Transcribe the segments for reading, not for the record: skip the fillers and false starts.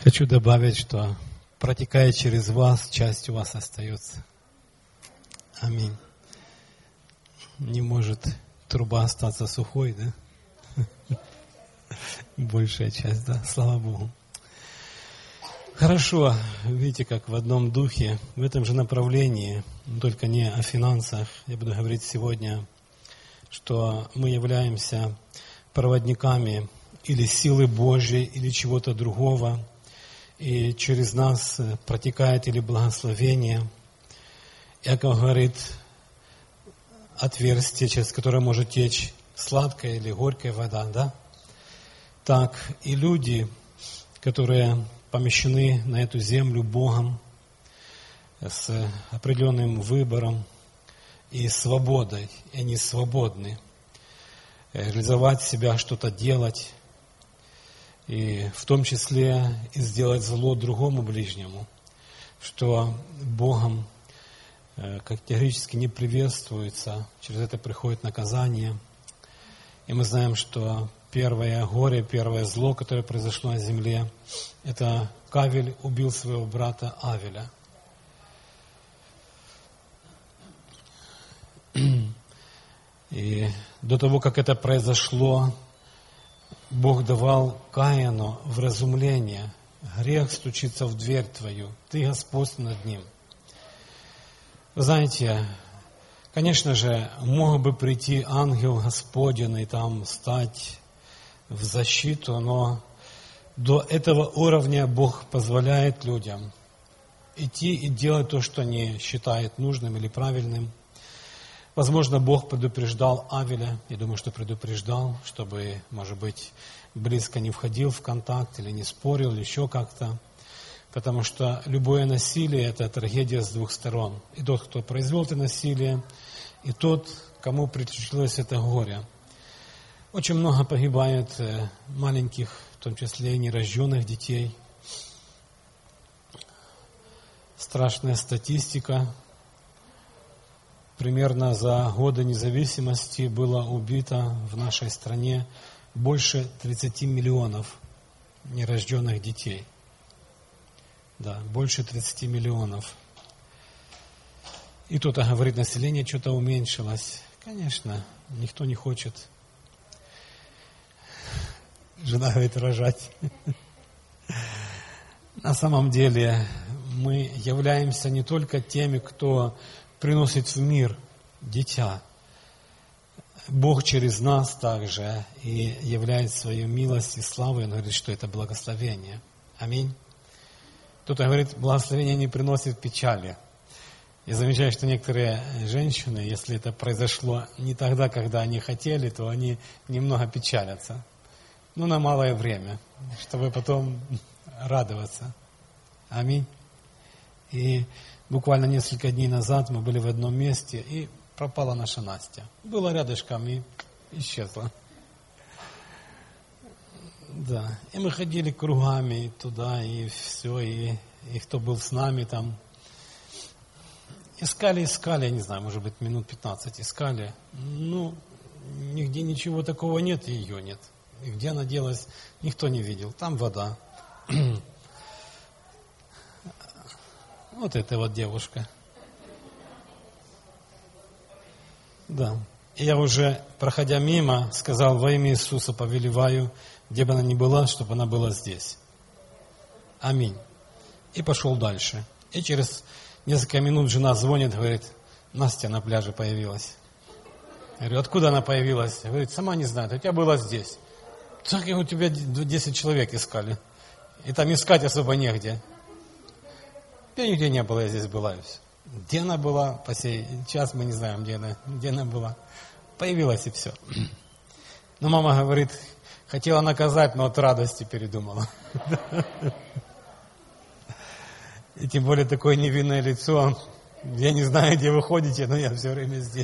Хочу добавить, что протекая через вас, часть у вас остается. Аминь. Не может труба остаться сухой, да? Большая часть, да? Слава Богу. Хорошо, видите, как в одном духе, в этом же направлении, только не о финансах, я буду говорить сегодня, что мы являемся проводниками или силы Божьей, или чего-то другого, и через нас протекает или благословение. Иаков говорит, отверстие, через которое может течь сладкая или горькая вода, да? Так и люди, которые помещены на эту землю Богом с определенным выбором и свободой, и они свободны реализовать себя, что-то делать, и в том числе и сделать зло другому ближнему, что Богом категорически не приветствуется, через это приходит наказание. И мы знаем, что первое горе, первое зло, которое произошло на земле, это Кавель убил своего брата Авеля. И до того, как это произошло, Бог давал Каину вразумление. Грех стучится в дверь твою, ты Господь над ним. Вы знаете, конечно же, мог бы прийти ангел Господень и там стать в защиту, но до этого уровня Бог позволяет людям идти и делать то, что они считают нужным или правильным. Возможно, Бог предупреждал Авеля, я думаю, что предупреждал, чтобы, может быть, близко не входил в контакт или не спорил, или еще как-то. Потому что любое насилие – это трагедия с двух сторон. И тот, кто произвел это насилие, и тот, кому приключилось это горе. Очень много погибает маленьких, в том числе и нерожденных детей. Страшная статистика. Примерно за годы независимости было убито в нашей стране больше 30 миллионов нерожденных детей. Да, больше 30 миллионов. И кто-то говорит, население что-то уменьшилось. Конечно, никто не хочет. Жена говорит, рожать. На самом деле мы являемся не только теми, кто приносит в мир дитя. Бог через нас также и являет свою милость и славу. Он говорит, что это благословение. Аминь. Кто-то говорит, благословение не приносит печали. Я замечаю, что некоторые женщины, если это произошло не тогда, когда они хотели, то они немного печалятся. Ну, на малое время, чтобы потом радоваться. Аминь. И буквально несколько дней назад мы были в одном месте, и пропала наша Настя. Была рядышком и исчезла. Да. И мы ходили кругами туда, и все, и кто был с нами там. Искали, я не знаю, может быть, минут 15 искали. Ну, нигде ничего такого нет, и ее нет. И где она делась, никто не видел. Там вода. Вот эта вот девушка. Да. И я уже, проходя мимо, сказал, во имя Иисуса повелеваю, где бы она ни была, чтобы она была здесь. Аминь. И пошел дальше. И через несколько минут жена звонит, говорит, Настя на пляже появилась. Я говорю, откуда она появилась? Говорит, сама не знаю, у тебя была здесь. Так и у тебя 10 человек искали. И там искать особо негде. Я нигде не была, я здесь была. Где она была по сей час, мы не знаем, где она была. Появилась и все. Но мама говорит, хотела наказать, но от радости передумала. И тем более такое невинное лицо. Я не знаю, где вы ходите, но я все время здесь.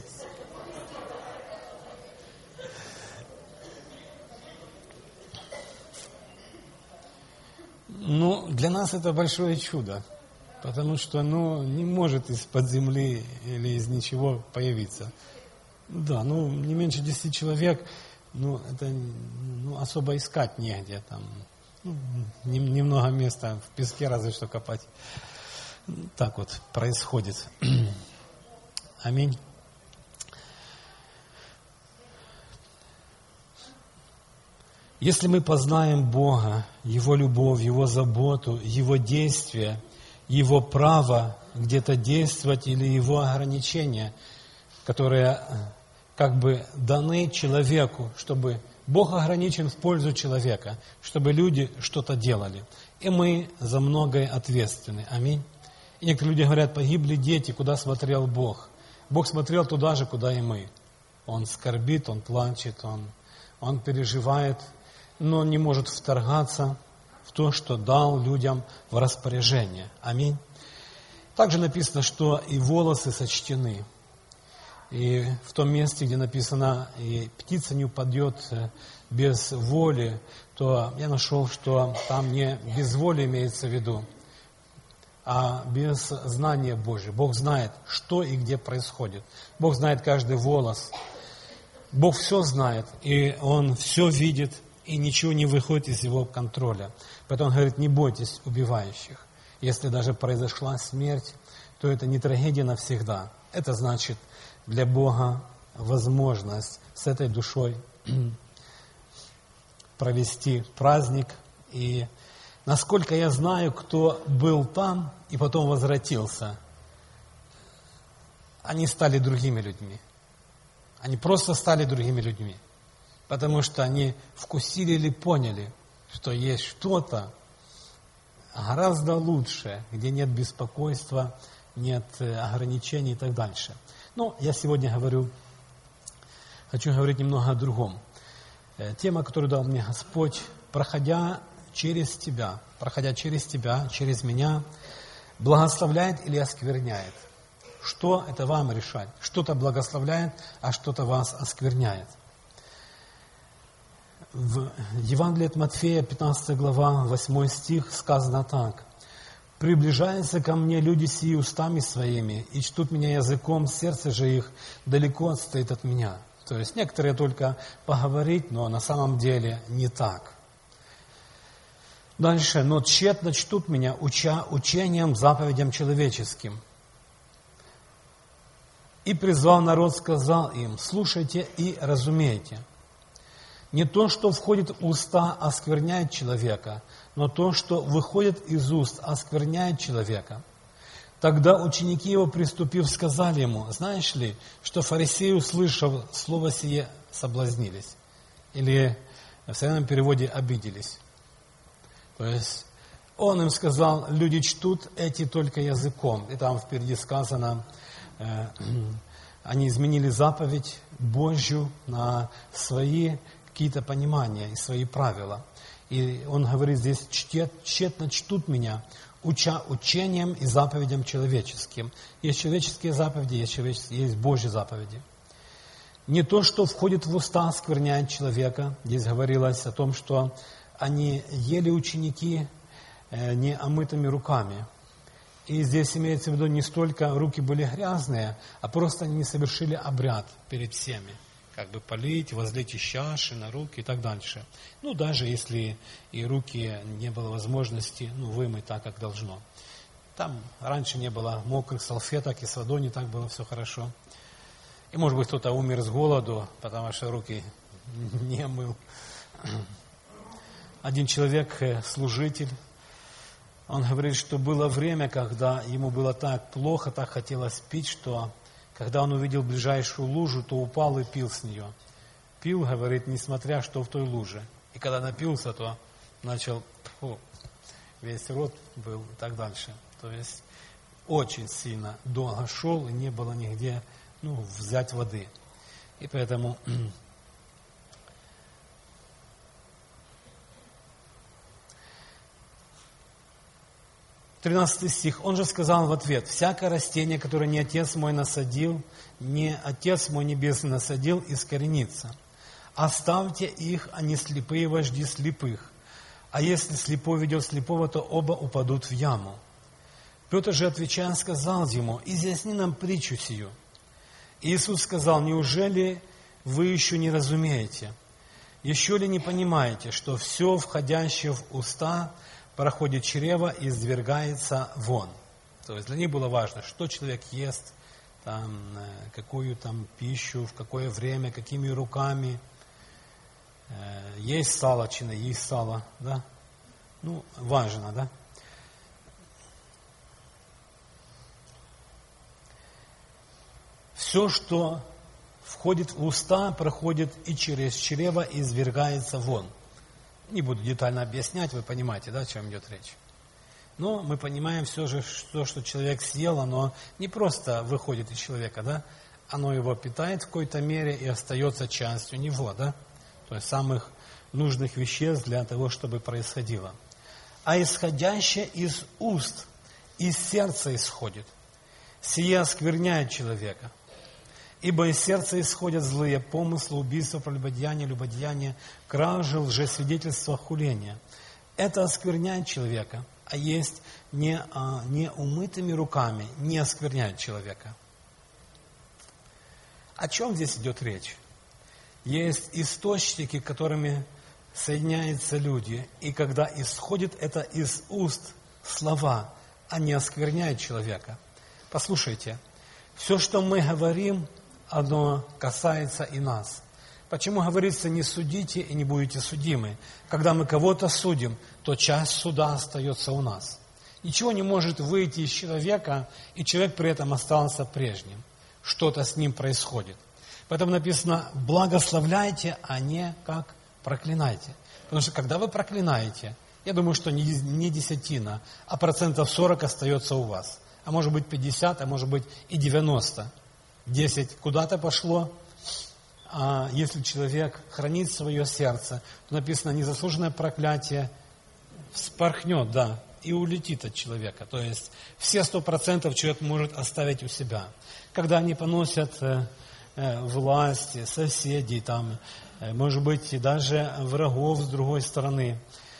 Ну, для нас это большое чудо. Потому что оно не может из-под земли или из ничего появиться. Да, не меньше 10 человек, это особо искать негде там. Немного места в песке разве что копать. Так вот происходит. Аминь. Если мы познаем Бога, Его любовь, Его заботу, Его действия, Его право где-то действовать или Его ограничения, которые как бы даны человеку, чтобы Бог ограничен в пользу человека, чтобы люди что-то делали. И мы за многое ответственны. Аминь. И некоторые люди говорят, погибли дети, куда смотрел Бог? Бог смотрел туда же, куда и мы. Он скорбит, Он плачет, Он переживает, но не может вторгаться в то, что дал людям в распоряжение. Аминь. Также написано, что и волосы сочтены. И в том месте, где написано, и птица не упадет без воли, то я нашел, что там не без воли имеется в виду, а без знания Божьего. Бог знает, что и где происходит. Бог знает каждый волос. Бог все знает, и Он все видит, и ничего не выходит из Его контроля. Поэтому Он говорит, не бойтесь убивающих. Если даже произошла смерть, то это не трагедия навсегда. Это значит для Бога возможность с этой душой провести праздник. И насколько я знаю, кто был там и потом возвратился, они стали другими людьми. Они просто стали другими людьми. Потому что они вкусили или поняли, что есть что-то гораздо лучше, где нет беспокойства, нет ограничений и так дальше. Но я сегодня хочу говорить немного о другом. Тема, которую дал мне Господь, проходя через тебя, через меня, благословляет или оскверняет. Что это вам решать? Что-то благословляет, а что-то вас оскверняет. В Евангелии от Матфея, 15 глава, 8 стих, сказано так. «Приближаются ко мне люди сии устами своими, и чтут меня языком, сердце же их далеко отстоит от меня». То есть некоторые только поговорить, но на самом деле не так. Дальше. «Но тщетно чтут меня, уча учением, заповедям человеческим». И призвал народ, сказал им, слушайте и разумейте. Не то, что входит в уста, оскверняет человека, но то, что выходит из уст, оскверняет человека. Тогда ученики его, приступив, сказали ему, знаешь ли, что фарисеи, услышав слово сие, соблазнились? Или в современном переводе обиделись. То есть он им сказал, люди чтут эти только языком. И там впереди сказано, они изменили заповедь Божью на свои какие-то понимания и свои правила. И он говорит здесь, тщетно чтут меня, уча учением и заповедям человеческим. Есть человеческие заповеди, есть Божьи заповеди. Не то, что входит в уста, оскверняет человека. Здесь говорилось о том, что они ели ученики не омытыми руками. И здесь имеется в виду не столько руки были грязные, а просто они не совершили обряд перед всеми. Как бы полить, возлить из чаши на руки и так дальше. Ну, даже если и руки не было возможности вымыть так, как должно. Там раньше не было мокрых салфеток, и с водой не так было все хорошо. И, может быть, кто-то умер с голоду, потому что руки не мыл. Один человек, служитель, он говорит, что было время, когда ему было так плохо, так хотелось пить, что когда он увидел ближайшую лужу, то упал и пил с нее. Пил, говорит, несмотря что в той луже. И когда напился, то начал, весь рот был и так дальше. То есть очень сильно долго шел, и не было нигде взять воды. И поэтому 13 стих. Он же сказал в ответ, всякое растение, которое не Отец мой насадил, не Отец мой Небесный насадил, искоренится. Оставьте их, а не слепые вожди слепых. А если слепой ведет слепого, то оба упадут в яму. Петр же, отвечая, сказал ему, изъясни нам притчу сию. Иисус сказал, неужели вы еще не разумеете? Еще ли не понимаете, что все, входящее в уста, проходит чрево и извергается вон? То есть для них было важно, что человек ест, там, какую там пищу, в какое время, какими руками. Есть сало, чи не есть сало, да? Ну, важно, да? Все, что входит в уста, проходит и через чрево, и извергается вон. Не буду детально объяснять, вы понимаете, да, о чем идет речь. Но мы понимаем все же, что человек съел, оно не просто выходит из человека, да, оно его питает в какой-то мере и остается частью него, да, то есть самых нужных веществ для того, чтобы происходило. А исходящее из уст, из сердца исходит, сие оскверняет человека. Ибо из сердца исходят злые помыслы, убийства, прелюбодеяния, любодеяния, кражи, лжесвидетельства, хуления. Это оскверняет человека, а есть не умытыми руками не оскверняет человека. О чем здесь идет речь? Есть источники, которыми соединяются люди, и когда исходит это из уст слова, они оскверняют человека. Послушайте, все, что мы говорим, оно касается и нас. Почему говорится, не судите и не будете судимы? Когда мы кого-то судим, то часть суда остается у нас. Ничего не может выйти из человека, и человек при этом остался прежним. Что-то с ним происходит. Поэтому написано, благословляйте, а не как проклинайте. Потому что когда вы проклинаете, я думаю, что не десятина, а 40% остается у вас. А может быть 50, а может быть и 90. 10 куда-то пошло. А если человек хранит свое сердце, то написано, незаслуженное проклятие вспорхнет, да, и улетит от человека. То есть все 100% человек может оставить у себя. Когда они поносят власть, соседей, там, может быть, и даже врагов с другой стороны.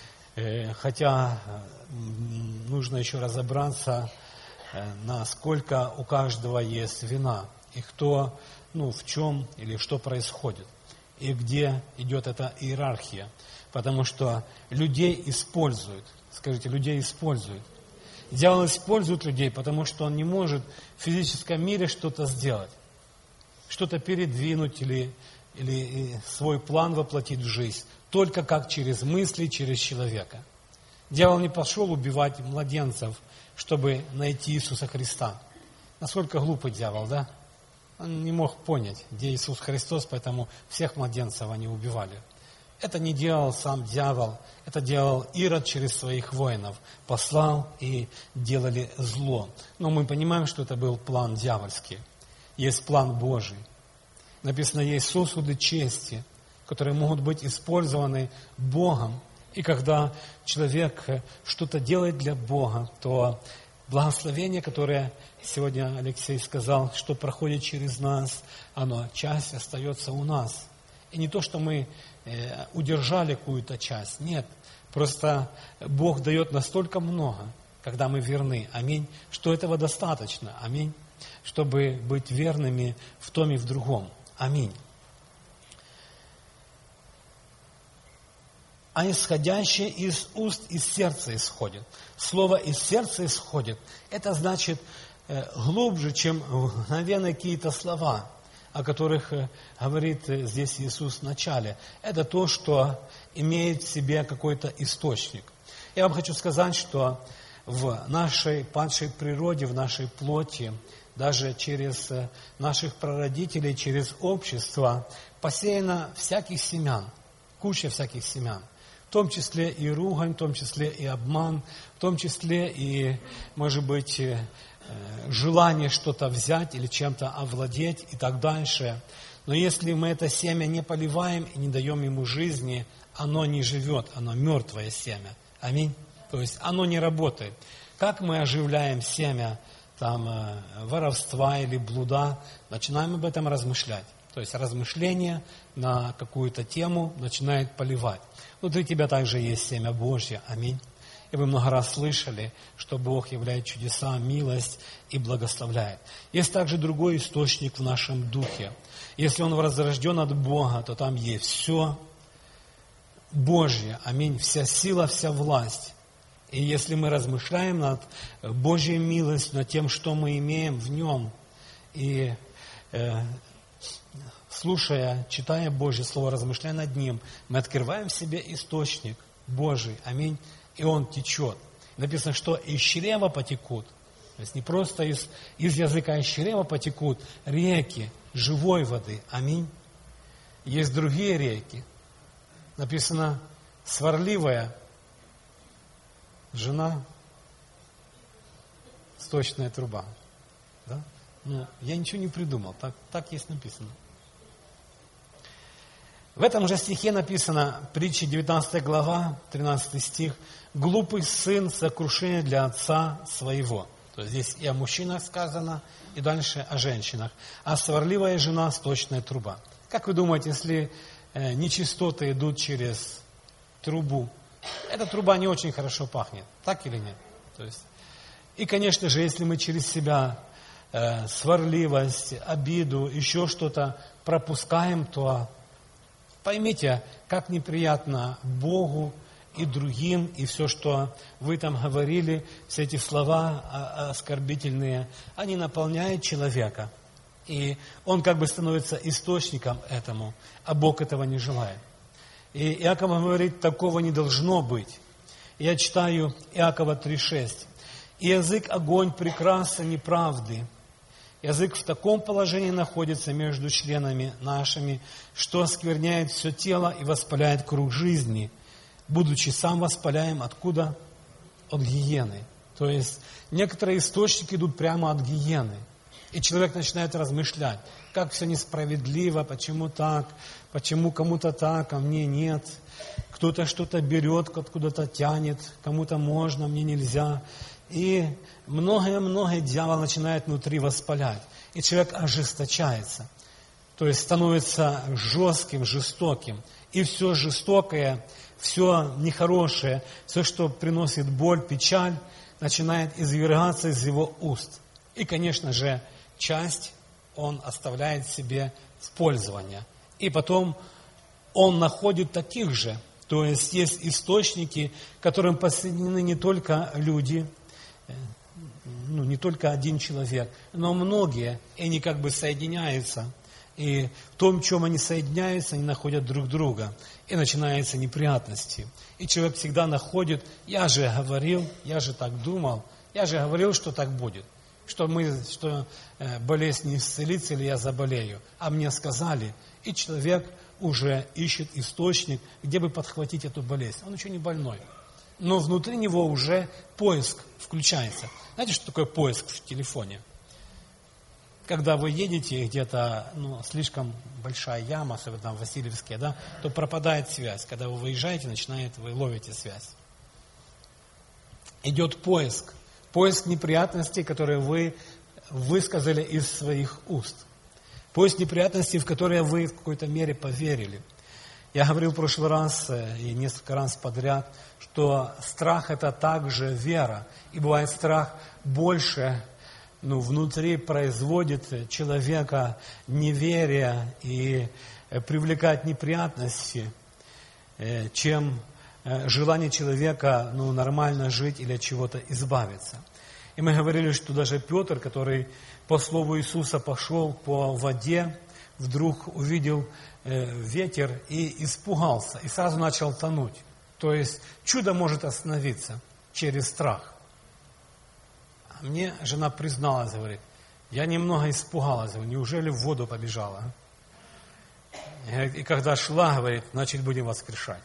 Хотя нужно еще разобраться, насколько у каждого есть вина, и кто, в чем или что происходит, и где идет эта иерархия. Потому что людей используют, скажите, людей используют. Дьявол использует людей, потому что он не может в физическом мире что-то сделать, что-то передвинуть или свой план воплотить в жизнь, только как через мысли, через человека. Дьявол не пошел убивать младенцев, чтобы найти Иисуса Христа. Насколько глупый дьявол, да? Он не мог понять, где Иисус Христос, поэтому всех младенцев они убивали. Это не делал сам дьявол, это делал Ирод через своих воинов. Послал и делали зло. Но мы понимаем, что это был план дьявольский. Есть план Божий. Написано, есть сосуды чести, которые могут быть использованы Богом. И когда человек что-то делает для Бога, то благословение, которое сегодня Алексей сказал, что проходит через нас, оно, часть остается у нас. И не то, что мы удержали какую-то часть, нет. Просто Бог дает настолько много, когда мы верны, аминь, что этого достаточно, аминь, чтобы быть верными в том и в другом, аминь. А исходящее из уст, из сердца исходит. Слово «из сердца исходит» – это значит глубже, чем мгновенно какие-то слова, о которых говорит здесь Иисус в начале. Это то, что имеет в себе какой-то источник. Я вам хочу сказать, что в нашей падшей природе, в нашей плоти, даже через наших прародителей, через общество посеяно всяких семян, куча всяких семян. В том числе и ругань, в том числе и обман, в том числе и, может быть, желание что-то взять или чем-то овладеть и так дальше. Но если мы это семя не поливаем и не даем ему жизни, оно не живет, оно мертвое семя. Аминь. То есть оно не работает. Как мы оживляем семя воровства или блуда, начинаем об этом размышлять. То есть размышление на какую-то тему начинает поливать. Внутри тебя также есть семя Божье. Аминь. И вы много раз слышали, что Бог являет чудеса, милость и благословляет. Есть также другой источник в нашем духе. Если он возрожден от Бога, то там есть все. Божья, аминь, вся сила, вся власть. И если мы размышляем над Божьей милостью, над тем, что мы имеем в Нем, и слушая, читая Божье Слово, размышляя над Ним, мы открываем в себе источник Божий, аминь, и он течет. Написано, что из чрева потекут, то есть не просто из языка, а из чрева потекут реки живой воды, аминь. Есть другие реки. Написано, сварливая жена, сточная труба. Да? Ну, я ничего не придумал, так есть написано. В этом же стихе написано, притча 19 глава, 13 стих, «Глупый сын сокрушение для отца своего». То есть здесь и о мужчинах сказано, и дальше о женщинах. А сварливая жена – сточная труба. Как вы думаете, если нечистоты идут через трубу, эта труба не очень хорошо пахнет, так или нет? То есть, и, конечно же, если мы через себя сварливость, обиду, еще что-то пропускаем, то поймите, как неприятно Богу и другим, и все, что вы там говорили, все эти слова оскорбительные, они наполняют человека. И он как бы становится источником этому, а Бог этого не желает. И Иаков говорит, такого не должно быть. Я читаю Иакова 3,6. «И язык огонь прекраса неправды. Язык в таком положении находится между членами нашими, что оскверняет все тело и воспаляет круг жизни, будучи сам воспаляем откуда? От гиены». То есть некоторые источники идут прямо от гиены. И человек начинает размышлять, как все несправедливо, почему так, почему кому-то так, а мне нет. Кто-то что-то берет, откуда-то тянет, кому-то можно, мне нельзя. И многое-многое дьявол начинает внутри воспалять. И человек ожесточается. То есть становится жестким, жестоким. И все жестокое, все нехорошее, все, что приносит боль, печаль, начинает извергаться из его уст. И, конечно же, часть он оставляет себе в пользование. И потом он находит таких же. То есть есть источники, к которым подсоединены не только люди, не только один человек, но многие, и они как бы соединяются. И в том, в чем они соединяются, они находят друг друга. И начинаются неприятности. И человек всегда находит, я же говорил, я же так думал, я же говорил, что так будет. Что болезнь не исцелится, или я заболею. А мне сказали, и человек уже ищет источник, где бы подхватить эту болезнь. Он еще не больной. Но внутри него уже поиск включается. Знаете, что такое поиск в телефоне? Когда вы едете где-то, слишком большая яма, особенно там в Васильевске, да, то пропадает связь. Когда вы выезжаете, вы ловите связь. Идет поиск. Поиск неприятностей, которые вы высказали из своих уст. Поиск неприятностей, в которые вы в какой-то мере поверили. Я говорил в прошлый раз и несколько раз подряд, что страх – это также вера. И бывает страх больше, внутри производит человека неверие и привлекает неприятности, чем желание человека нормально жить или от чего-то избавиться. И мы говорили, что даже Петр, который по слову Иисуса пошел по воде, вдруг увидел ветер и испугался, и сразу начал тонуть. То есть чудо может остановиться через страх. А мне жена призналась, говорит, я немного испугалась, говорю, неужели в воду побежала? И когда шла, говорит, значит, будем воскрешать.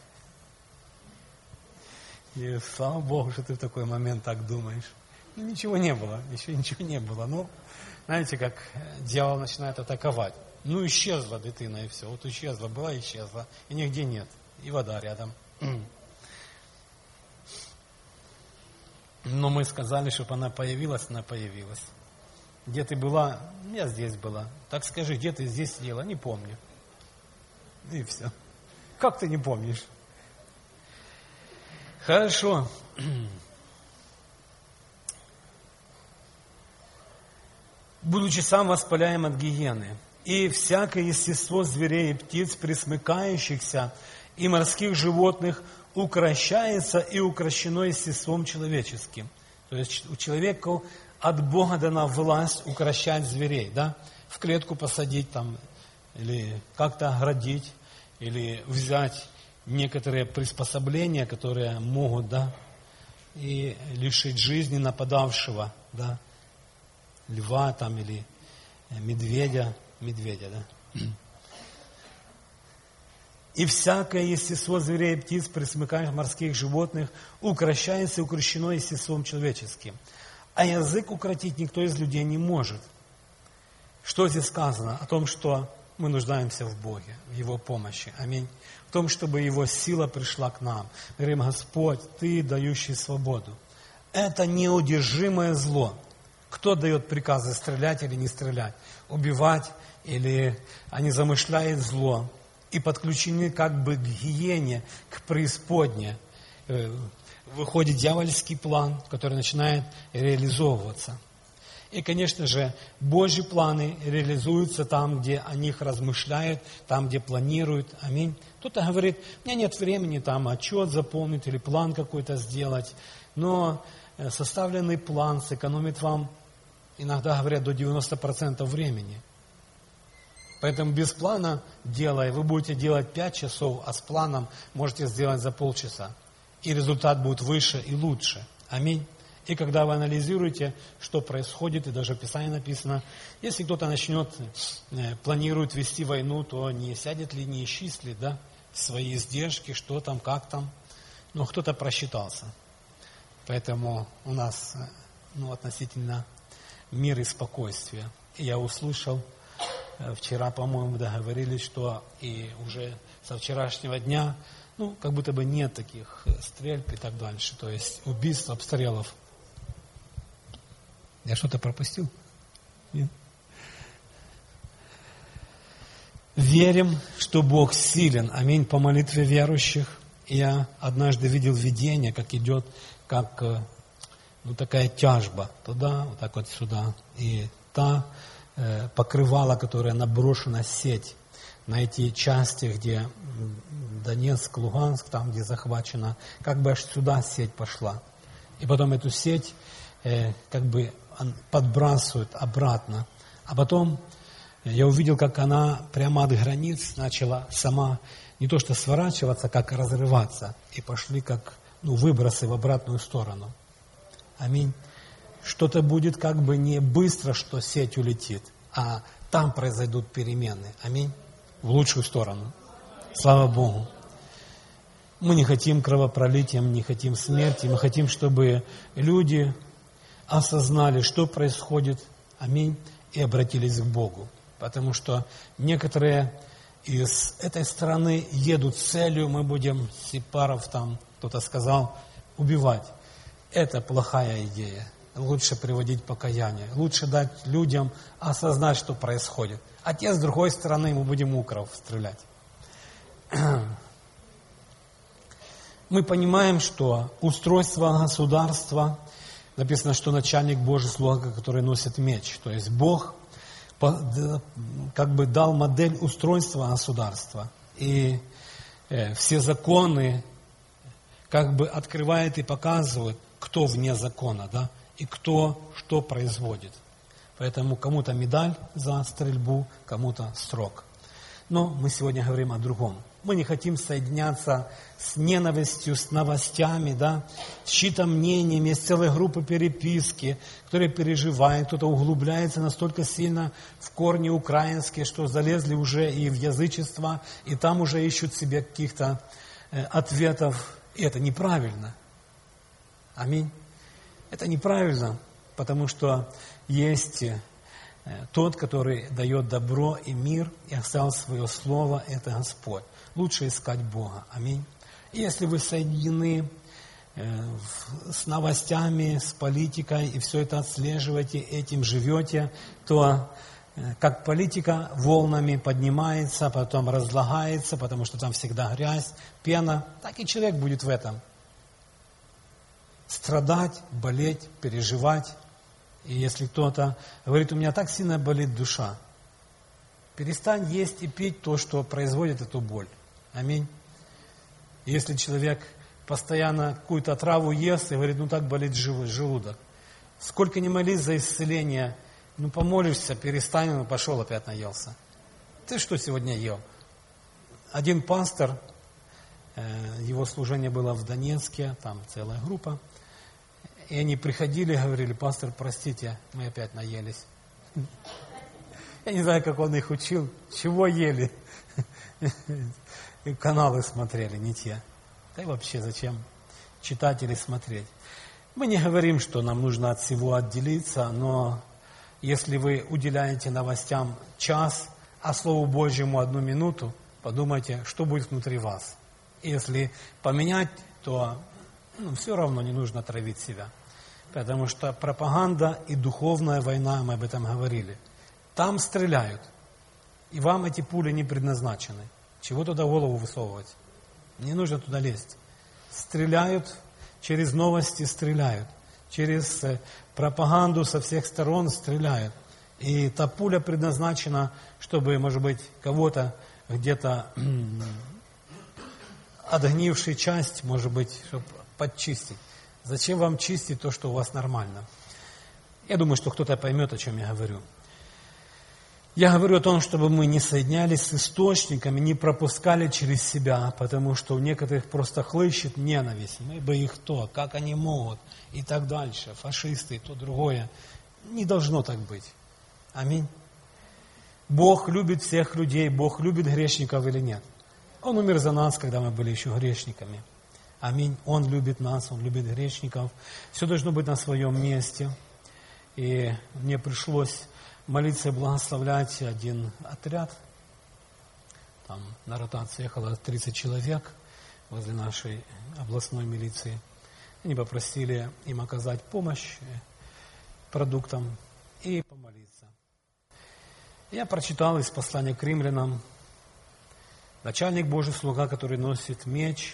И слава Богу, что ты в такой момент так думаешь. Ничего не было, еще ничего не было. Знаете, как дьявол начинает атаковать. Исчезла дитина, и все. Вот исчезла, была, исчезла. И нигде нет. И вода рядом. Но мы сказали, чтобы она появилась, она появилась. Где ты была? Я здесь была. Так скажи, где ты здесь сидела? Не помню. И все. Как ты не помнишь? Хорошо. Будучи сам воспаляем от гиены, и всякое естество зверей и птиц, пресмыкающихся и морских животных укрощается и укрощено естеством человеческим. То есть у человека от Бога дана власть укрощать зверей, да? В клетку посадить там, или как-то оградить, или взять некоторые приспособления, которые могут, да, и лишить жизни нападавшего, да, льва там или медведя, да. И всякое естество зверей и птиц, пресмыкающих морских животных, укрощается и укрощено естеством человеческим. А язык укротить никто из людей не может. Что здесь сказано? О том, что мы нуждаемся в Боге, в Его помощи. Аминь. В том, чтобы Его сила пришла к нам. Мы говорим: Господь, Ты, дающий свободу. Это неудержимое зло. Кто дает приказы стрелять или не стрелять? Убивать или они замышляют зло? И подключены как бы к гиене, к преисподне. Выходит дьявольский план, который начинает реализовываться. И, конечно же, Божьи планы реализуются там, где о них размышляют, там, где планируют. Аминь. Кто-то говорит: у меня нет времени там отчет заполнить или план какой-то сделать. Но составленный план сэкономит вам, иногда говорят, до 90% времени. Поэтому без плана делая, вы будете делать 5 часов, а с планом можете сделать за полчаса. И результат будет выше и лучше. Аминь. И когда вы анализируете, что происходит, и даже в Писании написано, если кто-то планирует вести войну, то не сядет ли, не исчислит, да, свои издержки, что там, как там. Но кто-то просчитался. Поэтому у нас относительно мир и спокойствие. И я услышал, вчера, по-моему, договорились, что и уже со вчерашнего дня, как будто бы нет таких стрельб и так дальше. То есть убийств, обстрелов. Я что-то пропустил? Нет? Верим, что Бог силен. Аминь. По молитве верующих. Я однажды видел видение, как идет, как такая тяжба. Туда, вот так вот сюда. И та покрывало, которое наброшена сеть на эти части, где Донецк, Луганск, там, где захвачено, как бы аж сюда сеть пошла. И потом эту сеть как бы подбрасывают обратно. А потом я увидел, как она прямо от границ начала сама не то что сворачиваться, как разрываться. И пошли как выбросы в обратную сторону. Аминь. Что-то будет как бы не быстро, что сеть улетит, а там произойдут перемены. Аминь. В лучшую сторону. Слава Богу. Мы не хотим кровопролития, мы не хотим смерти, мы хотим, чтобы люди осознали, что происходит, аминь, и обратились к Богу. Потому что некоторые из этой страны едут с целью, мы будем сепаров там, кто-то сказал, убивать. Это плохая идея. Лучше приводить покаяние. Лучше дать людям осознать, что происходит. А те, с другой стороны, мы будем укров стрелять. Мы понимаем, что устройство государства, написано, что начальник Божий слуга, который носит меч. То есть Бог как бы дал модель устройства государства. И все законы как бы открывает и показывает, кто вне закона, да, и кто что производит. Поэтому кому-то медаль за стрельбу, кому-то срок. Но мы сегодня говорим о другом. Мы не хотим соединяться с ненавистью, с новостями, да, с чьими-то мнениями, есть целые группы переписки, которые переживают, кто-то углубляется настолько сильно в корни украинские, что залезли уже и в язычество, и там уже ищут себе каких-то ответов. И это неправильно. Аминь. Это неправильно, потому что есть тот, который дает добро и мир, и оставил свое слово, это Господь. Лучше искать Бога. Аминь. И если вы соединены с новостями, с политикой, и все это отслеживаете, этим живете, то как политика волнами поднимается, потом разлагается, потому что там всегда грязь, пена, так и человек будет в этом. Страдать, болеть, переживать. И если кто-то говорит, у меня так сильно болит душа, перестань есть и пить то, что производит эту боль. Аминь. Если человек постоянно какую-то траву ест и говорит, ну так болит желудок. Сколько ни молись за исцеление, ну помолишься, перестань, ну пошел опять наелся. Ты что сегодня ел? Один пастор, его служение было в Донецке, там целая группа, и они приходили и говорили, пастор, простите, мы опять наелись. Я не знаю, как он их учил, чего ели. Каналы смотрели, не те. Да и вообще зачем читать или смотреть? Мы не говорим, что нам нужно от всего отделиться, но если вы уделяете новостям час, а Слову Божьему 1 минуту, подумайте, что будет внутри вас. И если поменять, то все равно не нужно травить себя. Потому что пропаганда и духовная война, мы об этом говорили, там стреляют. И вам эти пули не предназначены. Чего туда голову высовывать? Не нужно туда лезть. Стреляют, через новости стреляют, через пропаганду со всех сторон стреляют. И та пуля предназначена, чтобы, может быть, кого-то где-то отгнившую часть, может быть, чтобы подчистить. Зачем вам чистить то, что у вас нормально? Я думаю, что кто-то поймет, о чем я говорю. Я говорю о том, чтобы мы не соединялись с источниками, не пропускали через себя, потому что у некоторых просто хлыщет ненависть. Мы бы их то, как они могут, и так дальше, фашисты, и то другое. Не должно так быть. Аминь. Бог любит всех людей, Бог любит грешников или нет? Он умер за нас, когда мы были еще грешниками. Аминь. Он любит нас, Он любит грешников. Все должно быть на своем месте. И мне пришлось молиться и благословлять один отряд. Там на ротацию ехало 30 человек возле нашей областной милиции. Они попросили им оказать помощь продуктам и помолиться. Я прочитал из послания к римлянам. Начальник Божий слуга, который носит меч,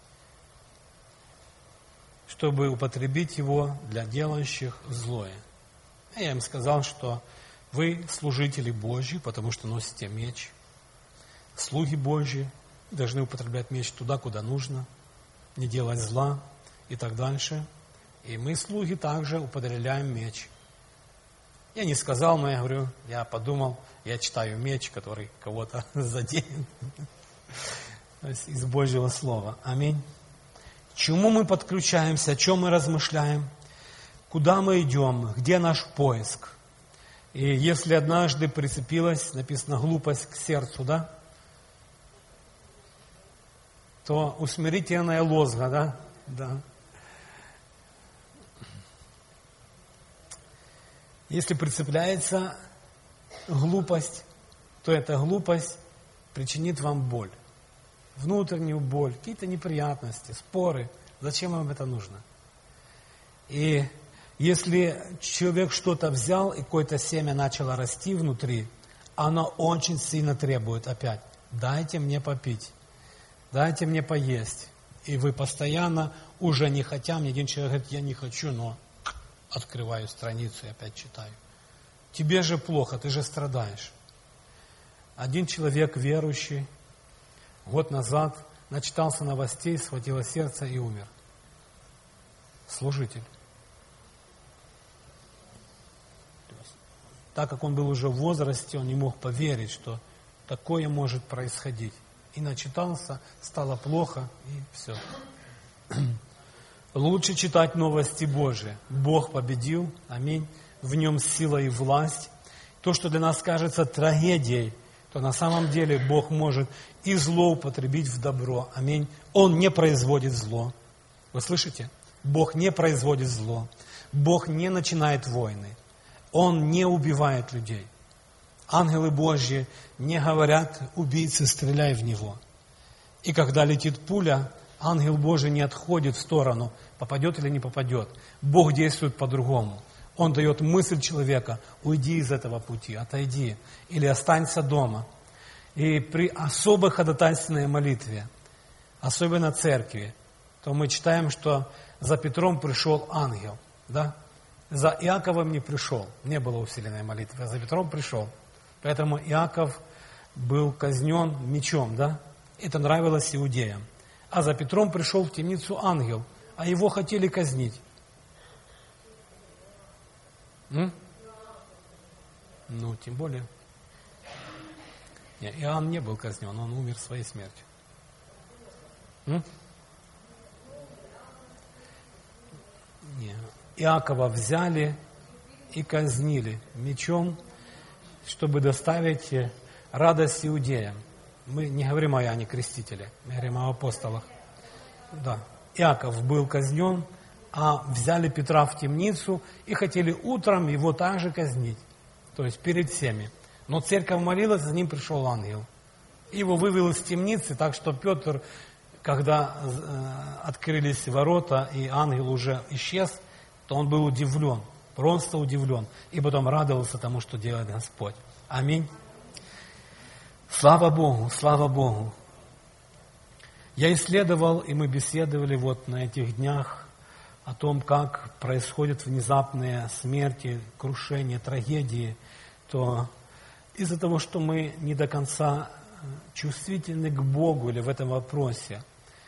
чтобы употребить его для делающих злое. И я им сказал, что вы служители Божьи, потому что носите меч. Слуги Божьи должны употреблять меч туда, куда нужно, не делать зла и так дальше. И мы, слуги, также употребляем меч. Я не сказал, но я говорю, я подумал, я читаю меч, который кого-то заденет. То есть из Божьего Слова. Аминь. К чему мы подключаемся, о чем мы размышляем, куда мы идем, где наш поиск. И если однажды прицепилась, написано, глупость к сердцу, да, то усмирительная лозга, да, да. Если прицепляется глупость, то эта глупость причинит вам боль. Внутреннюю боль, какие-то неприятности, споры. Зачем вам это нужно? И если человек что-то взял, и какое-то семя начало расти внутри, оно очень сильно требует опять. Дайте мне попить, дайте мне поесть. И вы постоянно, уже не хотя, мне один человек говорит, я не хочу, но открываю страницу и опять читаю. Тебе же плохо, ты же страдаешь. Один человек верующий, год назад начитался новостей, схватило сердце и умер. Служитель. Так как он был уже в возрасте, он не мог поверить, что такое может происходить. И начитался, стало плохо, и все. Лучше читать новости Божии. Бог победил, аминь. В нем сила и власть. То, что для нас кажется трагедией, то на самом деле Бог может и зло употребить в добро. Аминь. Он не производит зло. Вы слышите? Бог не производит зло. Бог не начинает войны. Он не убивает людей. Ангелы Божьи не говорят, убийце, стреляй в него. И когда летит пуля, ангел Божий не отходит в сторону, попадет или не попадет. Бог действует по-другому. Он дает мысль человека, уйди из этого пути, отойди, или останься дома. И при особой ходатайственной молитве, особенно церкви, то мы читаем, что за Петром пришел ангел, да? За Иаковом не пришел, не было усиленной молитвы, а за Петром пришел. Поэтому Иаков был казнен мечом, да? Это нравилось иудеям. А за Петром пришел в темницу ангел, а его хотели казнить. Ну, тем более. Нет, Иоанн не был казнен, он умер своей смертью. Нет. Иакова взяли и казнили мечом, чтобы доставить радость иудеям. Мы не говорим о Иоанне Крестителе, мы говорим о апостолах. Да. Иаков был казнен, а взяли Петра в темницу и хотели утром его также казнить, то есть перед всеми. Но церковь молилась, за ним пришел ангел. Его вывел из темницы, так что Петр, когда открылись ворота и ангел уже исчез, то он был удивлен, просто удивлен. И потом радовался тому, что делает Господь. Аминь. Слава Богу, слава Богу. Я исследовал, и мы беседовали вот на этих днях о том, как происходят внезапные смерти, крушения, трагедии, то из-за того, что мы не до конца чувствительны к Богу или в этом вопросе,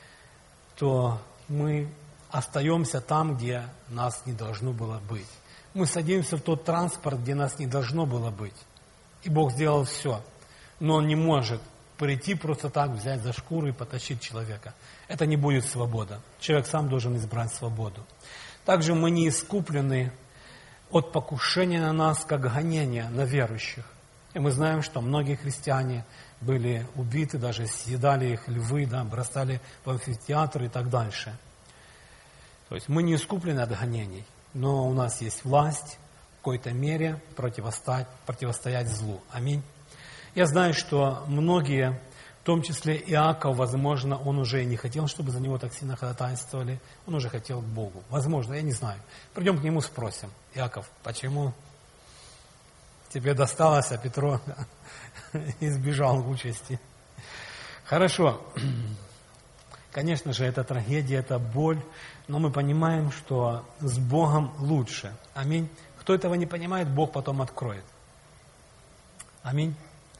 то мы остаемся там, где нас не должно было быть. Мы садимся в тот транспорт, где нас не должно было быть. И Бог сделал все. Но Он не может прийти просто так, взять за шкуру и потащить человека. Это не будет свобода. Человек сам должен избрать свободу. Также мы не искуплены от покушения на нас, как гонения на верующих. И мы знаем, что многие христиане были убиты, даже съедали их львы, да, бросали в амфитеатры и так дальше. То есть мы не искуплены от гонений, но у нас есть власть в какой-то мере противостоять злу. Аминь. Я знаю, что многие, в том числе Иаков, возможно, он уже и не хотел, чтобы за него так сильно ходатайствовали, он уже хотел к Богу. Возможно, я не знаю. Придем к нему, спросим: Иаков, почему тебе досталось, а Петро избежал участи? Хорошо. Конечно же, это трагедия, это боль, но мы понимаем, что с Богом лучше. Аминь. Кто этого не понимает, Бог потом откроет. Аминь.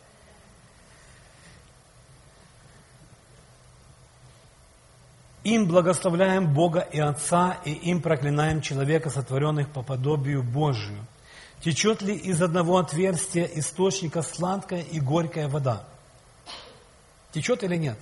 Им благословляем Бога и Отца, и им проклинаем человека, сотворенных по подобию Божию. Течет ли из одного отверстия источника сладкая и горькая вода? Течет или нет?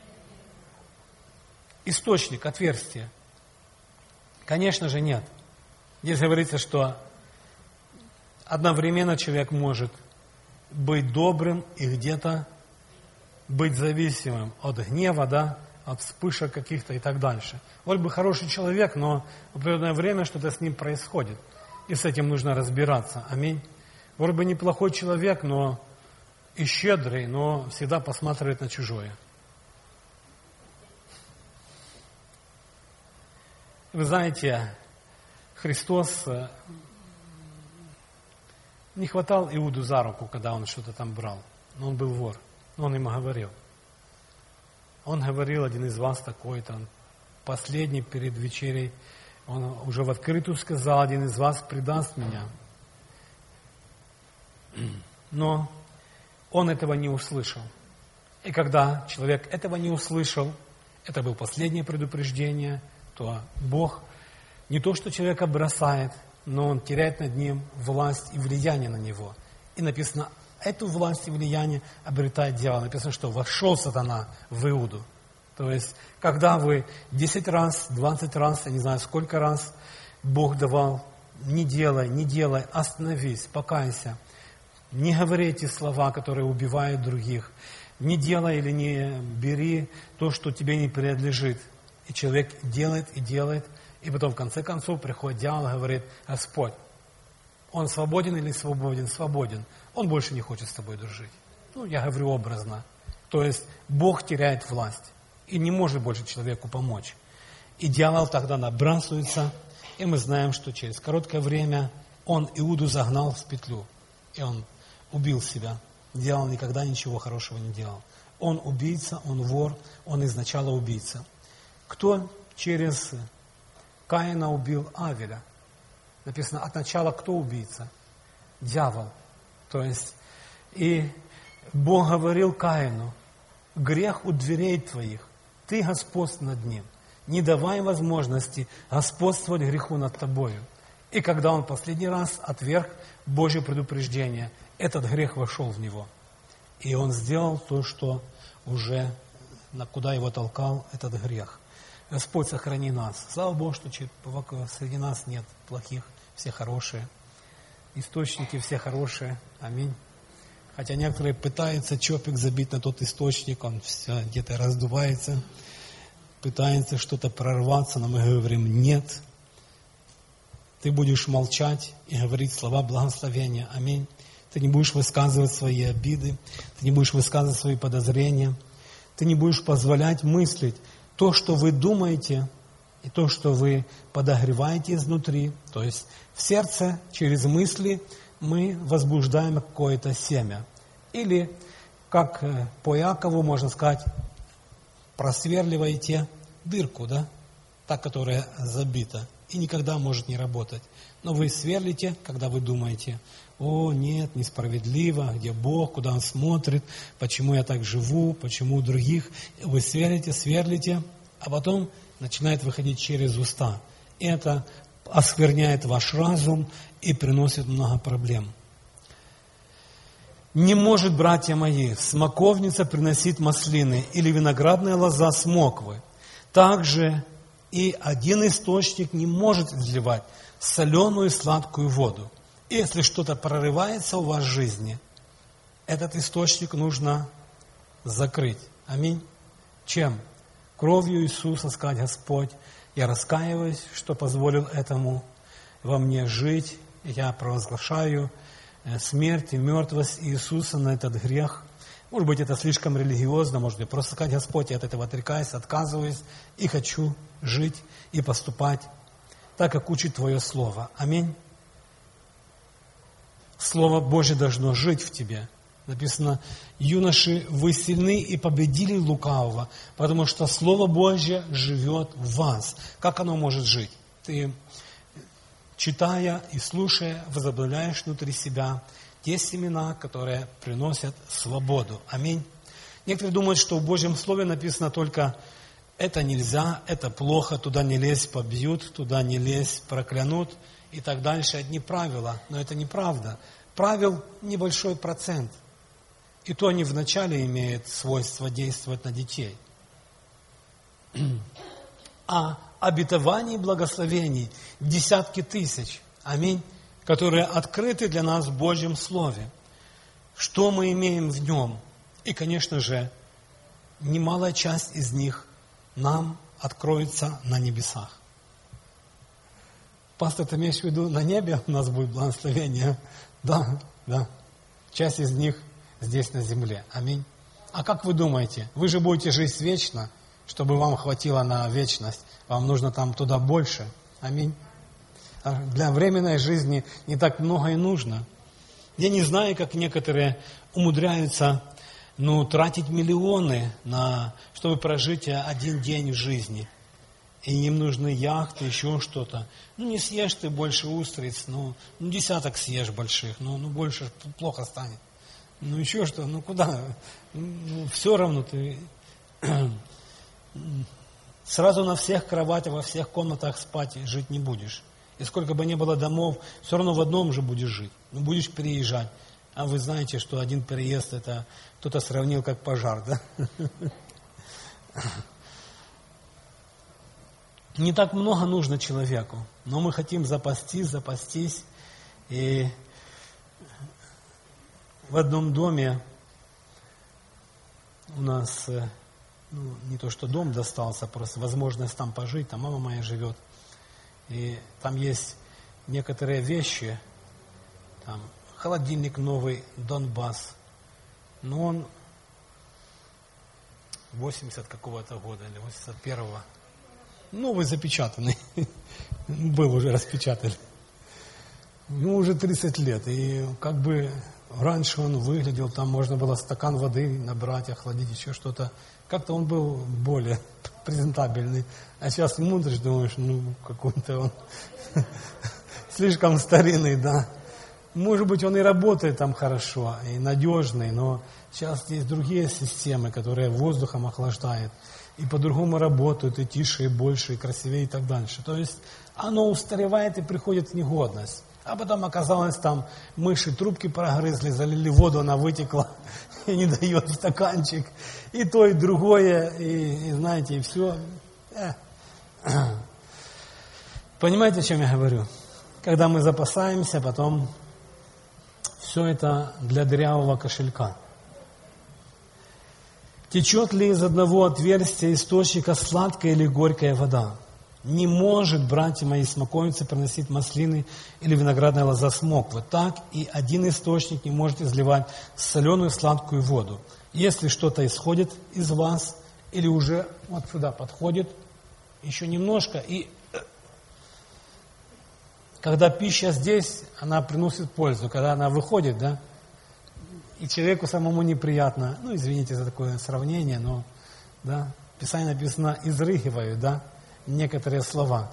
Источник, отверстие. Конечно же, нет. Здесь говорится, что одновременно человек может быть добрым и где-то быть зависимым от гнева, да, от вспышек каких-то и так дальше. Вроде бы хороший человек, но в определенное время что-то с ним происходит. И с этим нужно разбираться. Аминь. Вроде бы неплохой человек, но и щедрый, но всегда посматривает на чужое. Вы знаете, Христос не хватал Иуду за руку, когда он что-то там брал. Но он был вор. Но он ему говорил. Он говорил: один из вас такой-то, он последний перед вечерей, он уже в открытую сказал: один из вас предаст меня. Но он этого не услышал. И когда человек этого не услышал, это было последнее предупреждение, то Бог не то, что человека бросает, но он теряет над ним власть и влияние на него. И написано, эту власть и влияние обретает дьявол. Написано, что вошел сатана в Иуду. То есть, когда вы 10 раз, 20 раз, я не знаю сколько раз, Бог давал: не делай, остановись, покайся. Не говори эти слова, которые убивают других. Не делай или не бери то, что тебе не принадлежит. И человек делает и делает, и потом в конце концов приходит дьявол и говорит: Господь, он свободен или свободен? Свободен. Он больше не хочет с тобой дружить. Ну, я говорю образно. То есть Бог теряет власть и не может больше человеку помочь. И дьявол тогда набрасывается, и мы знаем, что через короткое время он Иуду загнал в петлю, и он убил себя. Дьявол никогда ничего хорошего не делал. Он убийца, он вор, он изначально убийца. Кто через Каина убил Авеля? Написано, от начала кто убийца? Дьявол. То есть, и Бог говорил Каину: грех у дверей твоих, Ты господствуй над ним. Не давай возможности господствовать греху над тобою. И когда он последний раз отверг Божье предупреждение, этот грех вошел в него. И он сделал то, что уже, куда его толкал этот грех. Господь, сохрани нас. Слава Богу, что среди нас нет плохих, все хорошие. Источники все хорошие. Аминь. Хотя некоторые пытаются чопик забить на тот источник, он все где-то раздувается, пытается что-то прорваться, но мы говорим нет. Ты будешь молчать и говорить слова благословения. Аминь. Ты не будешь высказывать свои обиды, ты не будешь высказывать свои подозрения, ты не будешь позволять мыслить то, что вы думаете, и то, что вы подогреваете изнутри. То есть в сердце через мысли мы возбуждаем какое-то семя. Или, как по Иакову можно сказать, просверливаете дырку, да, та, которая забита, и никогда может не работать. Но вы сверлите, когда вы думаете: о, нет, несправедливо, где Бог, куда Он смотрит, почему я так живу, почему у других. Вы сверлите, а потом начинает выходить через уста. И это оскверняет ваш разум и приносит много проблем. Не может, братья мои, смоковница приносить маслины или виноградная лоза смоквы. Также и один источник не может изливать соленую и сладкую воду. И если что-то прорывается у вас в жизни, этот источник нужно закрыть. Аминь. Чем? Кровью Иисуса сказать: Господь, я раскаиваюсь, что позволил этому во мне жить. Я провозглашаю смерть и мертвость Иисуса на этот грех. Может быть, это слишком религиозно, может быть, просто сказать: Господь, я от этого отрекаюсь, отказываюсь и хочу жить и поступать так, как учит Твое Слово. Аминь. Слово Божье должно жить в тебе. Написано: юноши, вы сильны и победили лукавого, потому что Слово Божье живет в вас. Как оно может жить? Ты, читая и слушая, возобновляешь внутри себя те семена, которые приносят свободу. Аминь. Некоторые думают, что в Божьем Слове написано только: это нельзя, это плохо, туда не лезь, побьют, туда не лезь, проклянут и так дальше. Одни правила, но это неправда. Правил небольшой процент. И то они вначале имеют свойство действовать на детей. А обетований и благословений десятки тысяч. Аминь. Которые открыты для нас в Божьем Слове. Что мы имеем в нем? И, конечно же, немалая часть из них нам откроется на небесах. Пастор, ты имеешь в виду, на небе у нас будет благословение? Да. Часть из них здесь на земле. Аминь. А как вы думаете, вы же будете жить вечно, чтобы вам хватило на вечность? Вам нужно там туда больше. Аминь. Для временной жизни не так много и нужно. Я не знаю, как некоторые умудряются тратить миллионы, чтобы прожить один день в жизни. И им нужны яхты, еще что-то. Не съешь ты больше устриц, десяток съешь больших, больше плохо станет. Еще что, куда? Все равно ты сразу на всех кроватях, во всех комнатах спать и жить не будешь. И сколько бы ни было домов, все равно в одном же будешь жить. Будешь переезжать. А вы знаете, что один переезд, это кто-то сравнил как пожар, да? Не так много нужно человеку, но мы хотим запастись. И в одном доме у нас, не то что дом достался, просто возможность там пожить, там мама моя живет. И там есть некоторые вещи, там холодильник новый, Донбасс, но он 80 какого-то года или 81-го. Новый запечатанный. Был уже распечатан. Уже 30 лет. И как бы раньше он выглядел, там можно было стакан воды набрать, охладить, еще что-то. Как-то он был более презентабельный. А сейчас смотришь, думаешь, какой-то он слишком старинный, да. Может быть, он и работает там хорошо, и надежный, но сейчас есть другие системы, которые воздухом охлаждают, и по-другому работают, и тише, и больше, и красивее, и так дальше. То есть оно устаревает и приходит в негодность. А потом оказалось, там мыши трубки прогрызли, залили воду, она вытекла и не дает стаканчик. И то, и другое, и знаете, и все. Понимаете, о чем я говорю? Когда мы запасаемся, потом все это для дырявого кошелька. Течет ли из одного отверстия источника сладкая или горькая вода? Не может, братья мои, смоковницы приносить маслины или виноградная лоза смоквы. Так и один источник не может изливать соленую сладкую воду. Если что-то исходит из вас, или уже вот сюда подходит, еще немножко, и когда пища здесь, она приносит пользу. Когда она выходит, да, и человеку самому неприятно, ну, извините за такое сравнение, но, да, в Писании написано, изрыгивают, да, некоторые слова,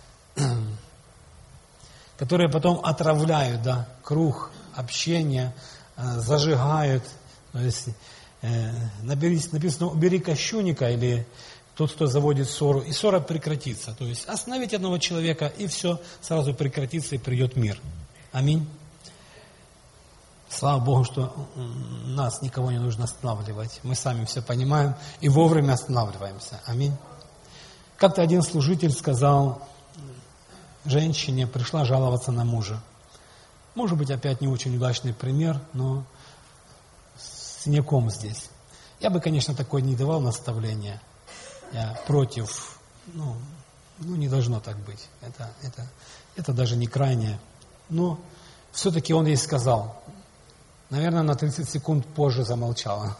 которые потом отравляют, да, круг общения, зажигают. То есть написано, убери кощунника, или тот, кто заводит ссору, и ссора прекратится. То есть остановить одного человека, и все сразу прекратится, и придет мир. Аминь. Слава Богу, что нас никого не нужно останавливать. Мы сами все понимаем и вовремя останавливаемся. Аминь. Как-то один служитель сказал женщине, пришла жаловаться на мужа. Может быть, опять не очень удачный пример, но с синяком здесь. Я бы, конечно, такое не давал наставления. Я против, не должно так быть. Это даже не крайнее. Но все-таки он ей сказал. Наверное, на 30 секунд позже замолчала.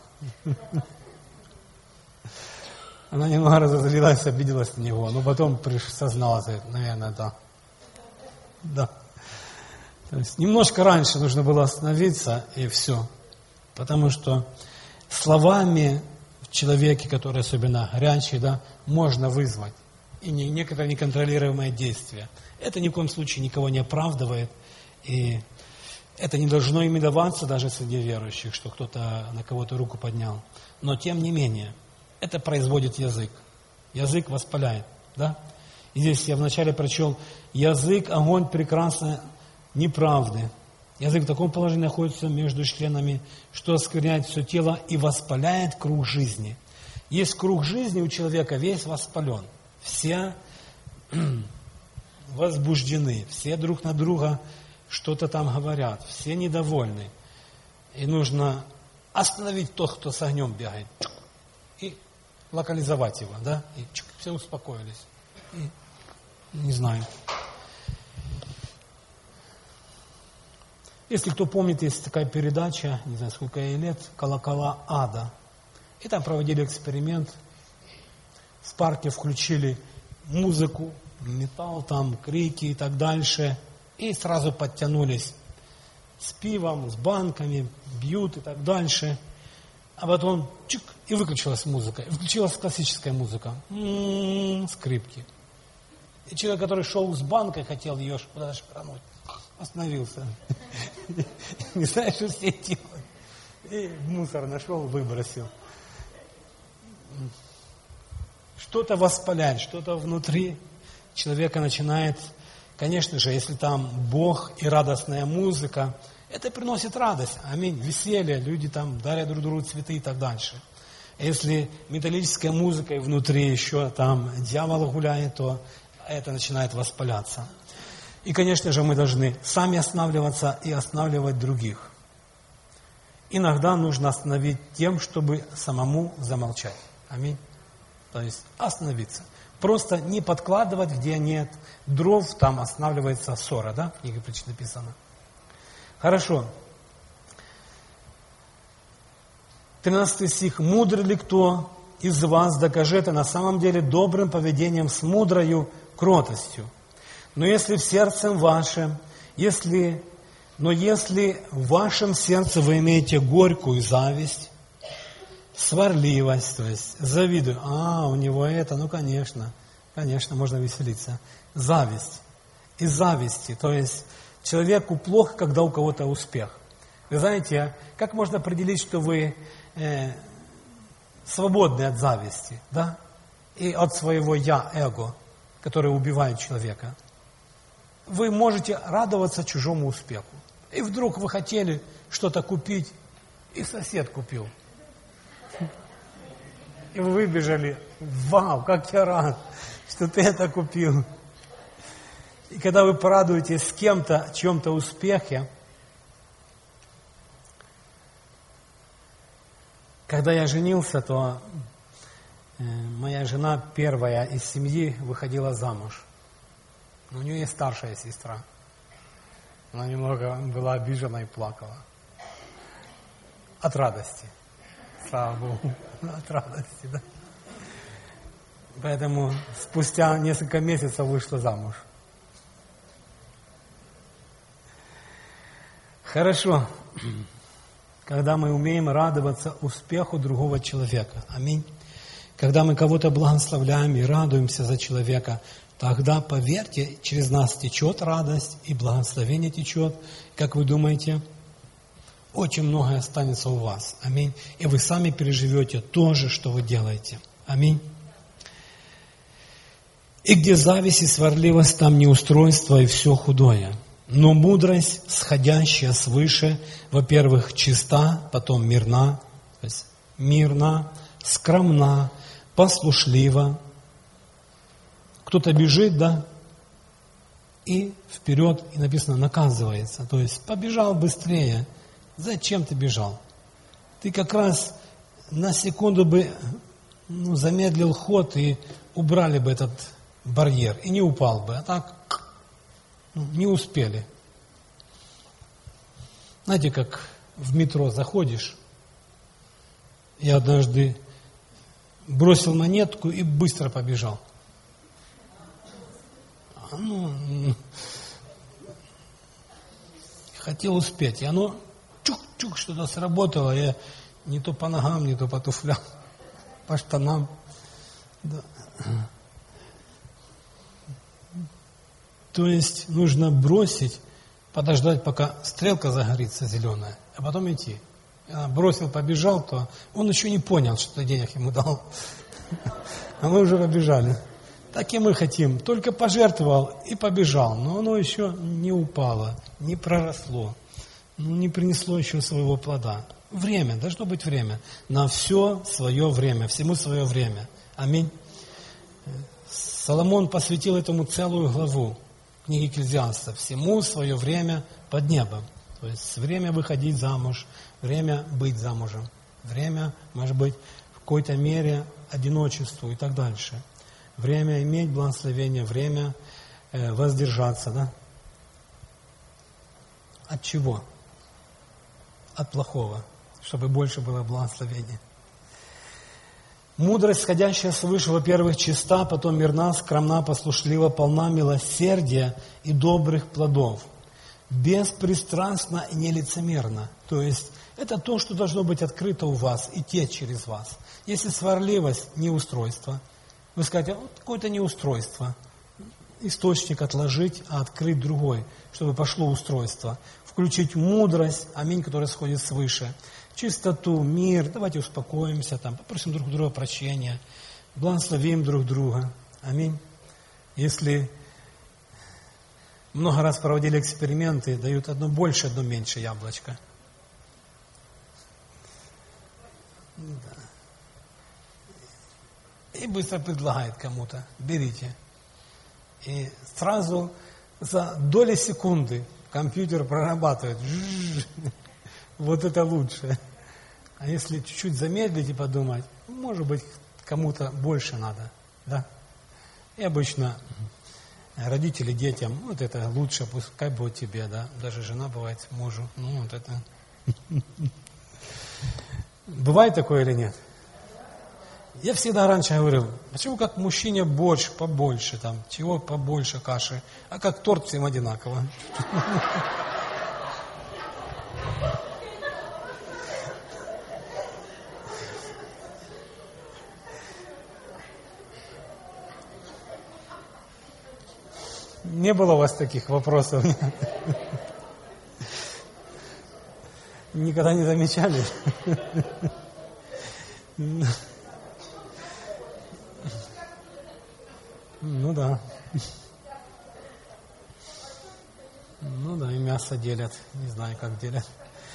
Она немного разозлилась, обиделась на него, но потом созналась, наверное, да. Да. То есть немножко раньше нужно было остановиться, и все. Потому что словами в человеке, который особенно горячий, да, можно вызвать. И некоторые неконтролируемые действия. Это ни в коем случае никого не оправдывает. И это не должно ими даваться даже среди верующих, что кто-то на кого-то руку поднял. Но тем не менее, это производит язык. Язык воспаляет, да? И здесь я вначале прочел, язык, огонь прекрасной неправды. Язык в таком положении находится между членами, что оскверняет все тело и воспаляет круг жизни. Есть круг жизни у человека, весь воспален. Все возбуждены, все друг на друга что-то там говорят, все недовольны. И нужно остановить тот, кто с огнем бегает, и локализовать его, да, и все успокоились. И, не знаю. Если кто помнит, есть такая передача, не знаю, сколько ей лет, «Колокола ада». И там проводили эксперимент. В парке включили музыку, металл, там, крики и так дальше. И сразу подтянулись с пивом, с банками, бьют и так дальше. А потом чик, и выключилась музыка. И включилась классическая музыка. Скрипки. И человек, который шел с банкой, хотел ее куда-то шпрануть, остановился. Не знаешь, что с ней делать. И мусор нашел, выбросил. Что-то воспаляет, что-то внутри человека начинает. Конечно же, если там Бог и радостная музыка, это приносит радость. Аминь. Веселье, люди там дарят друг другу цветы и так дальше. Если металлическая музыка и внутри еще там дьявол гуляет, то это начинает воспаляться. И, конечно же, мы должны сами останавливаться и останавливать других. Иногда нужно остановить тем, чтобы самому замолчать. Аминь. То есть остановиться. Просто не подкладывать, где нет дров, там останавливается ссора, да? В книге Притч написано. Хорошо. 13 стих. «Мудрый ли кто из вас, докажи это на самом деле добрым поведением с мудрою кротостью. Но если в сердце вашем, если в вашем сердце вы имеете горькую зависть, сварливость, то есть завидую, у него это, конечно, можно веселиться. Зависть. Из зависти, то есть Человеку плохо, когда у кого-то успех. Вы знаете, как можно определить, что вы свободны от зависти, да? И от своего «я», эго, которое убивает человека? Вы можете радоваться чужому успеху. И вдруг вы хотели что-то купить, и сосед купил. И вы выбежали: вау, как я рад, что ты это купил. И когда вы порадуетесь с кем-то, чьем-то успехе, когда я женился, то моя жена первая из семьи выходила замуж. У нее есть старшая сестра. Она немного была обижена и плакала. От радости. Слава Богу. От радости, да. Поэтому спустя несколько месяцев вышла замуж. Хорошо, когда мы умеем радоваться успеху другого человека. Аминь. Когда мы кого-то благословляем и радуемся за человека, тогда, поверьте, через нас течет радость и благословение течет. Как вы думаете, очень многое останется у вас. Аминь. И вы сами переживете то же, что вы делаете. Аминь. И где зависть и сварливость, там неустройство и все худое. Но мудрость, сходящая свыше, во-первых, чиста, потом мирна, то есть мирна, скромна, послушлива. Кто-то бежит, да, и вперед, и написано, наказывается. То есть побежал быстрее. Зачем ты бежал? Ты как раз на секунду бы замедлил ход и убрали бы этот барьер, и не упал бы. А так не успели. Знаете, как в метро заходишь, я однажды бросил монетку и быстро побежал. Хотел успеть, и оно чук-чук что-то сработало, я не то по ногам, не то по туфлям, по штанам. Да. То есть нужно бросить, подождать, пока стрелка загорится зеленая, а потом идти. Я бросил, побежал, то он еще не понял, что ты денег ему дал. А мы уже побежали. Так и мы хотим. Только пожертвовал и побежал, но оно еще не упало, не проросло, не принесло еще своего плода. Время, должно быть время. На все свое время, всему свое время. Аминь. Соломон посвятил этому целую главу книги Экклезиаста. Всему свое время под небом. То есть время выходить замуж, время быть замужем, время, может быть, в какой-то мере одиночеству и так дальше. Время иметь благословение, время воздержаться, да? От чего? От плохого, чтобы больше было благословения. Мудрость, сходящая свыше, во-первых, чиста, потом мирна, скромна, послушлива, полна милосердия и добрых плодов. Беспристрастна и нелицемерна. То есть, это то, что должно быть открыто у вас и течь через вас. Если сварливость, неустройство, вы скажете, вот какое-то неустройство. Источник отложить, а открыть другой, чтобы пошло устройство. Включить мудрость, аминь, которая сходит свыше. Чистоту, мир, давайте успокоимся, там, попросим друг друга прощения, благословим друг друга. Аминь. Если много раз проводили эксперименты, дают одно больше, одно меньше яблочко. Да. И быстро предлагает кому-то, берите. И сразу за доли секунды компьютер прорабатывает. Вот это лучше. А если чуть-чуть замедлить и подумать, может быть, кому-то больше надо. Да? И обычно родители детям, вот это лучше, пускай будет тебе, да. Даже жена бывает мужу. Ну, вот это. Бывает такое или нет? Я всегда раньше говорил, почему как мужчине борщ побольше, там, чего побольше каши, а как торт всем одинаково. Не было у вас таких вопросов? Никогда не замечали? Ну да. Ну да, и мясо делят. Не знаю, как делят.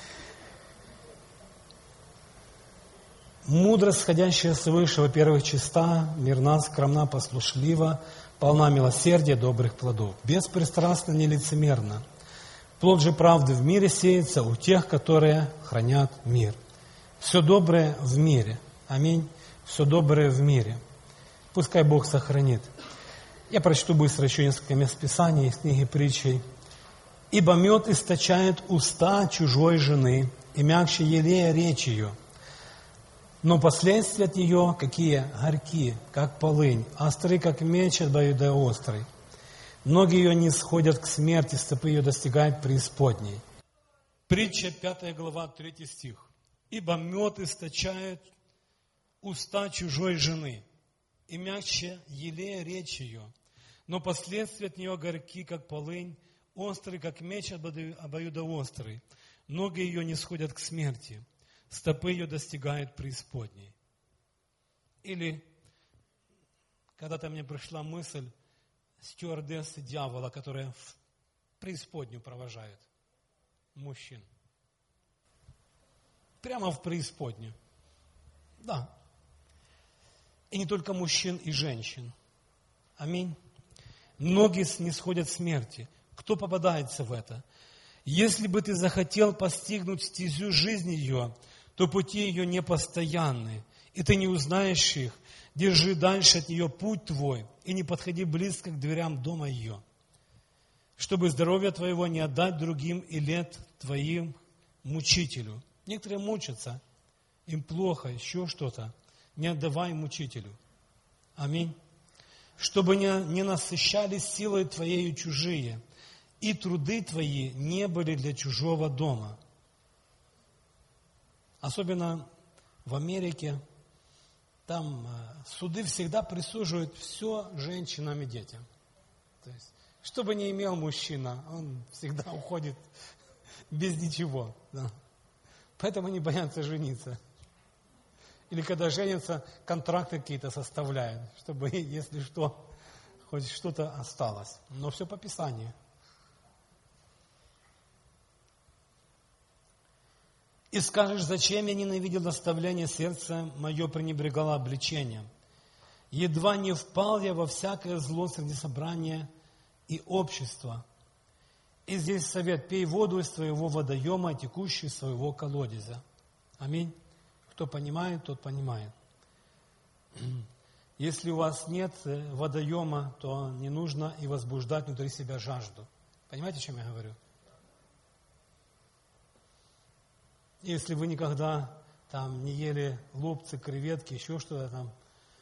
Мудрость, сходящая свыше, во-первых, чиста, мирна, скромна, послушлива, полна милосердия, добрых плодов, беспристрастна, нелицемерна. Плод же правды в мире сеется у тех, которые хранят мир. Все доброе в мире. Аминь. Все доброе в мире. Пускай Бог сохранит. Я прочту быстро еще несколько мест Писания из книги Притчей. «Ибо мед источает уста чужой жены, и мягче елея речь ее. Но последствия от нее какие? Горьки, как полынь, остры, как меч обоюдоострый. Ноги ее не сходят к смерти, стопы ее достигают преисподней». Притча, 5 глава, 3 стих. «Ибо мед источает уста чужой жены, и мягче елея речь ее. Но последствия от нее горьки, как полынь, острый, как меч обоюдоострый. Ноги ее не сходят к смерти, стопы ее достигают преисподней». Или когда-то мне пришла мысль стюардессы дьявола, которые в преисподнюю провожают мужчин. Прямо в преисподнюю. Да. И не только мужчин и женщин. Аминь. Ноги не сходят смерти. Кто попадается в это? Если бы ты захотел постигнуть стезю жизни ее, то пути ее непостоянны, и ты не узнаешь их. Держи дальше от нее путь твой, и не подходи близко к дверям дома ее, чтобы здоровье твоего не отдать другим и лет твоим мучителю. Некоторые мучатся, им плохо, еще что-то. Не отдавай мучителю. Аминь. Чтобы не насыщались силой твоею чужие, и труды твои не были для чужого дома. Особенно в Америке, там суды всегда присуживают все женщинам и детям. То есть, что бы ни имел мужчина, он всегда уходит без ничего. Да. Поэтому они боятся жениться. Или когда женятся, контракты какие-то составляют, чтобы, если что, хоть что-то осталось. Но все по Писанию. «И скажешь, зачем я ненавидел наставление сердца мое, пренебрегало обличением? Едва не впал я во всякое зло среди собрания и общества. И здесь совет: пей воду из твоего водоема, текущей из своего колодезя». Аминь. Кто понимает, тот понимает. Если у вас нет водоема, то не нужно и возбуждать внутри себя жажду. Понимаете, о чем я говорю? Если вы никогда там не ели лобцы, креветки, еще что-то там,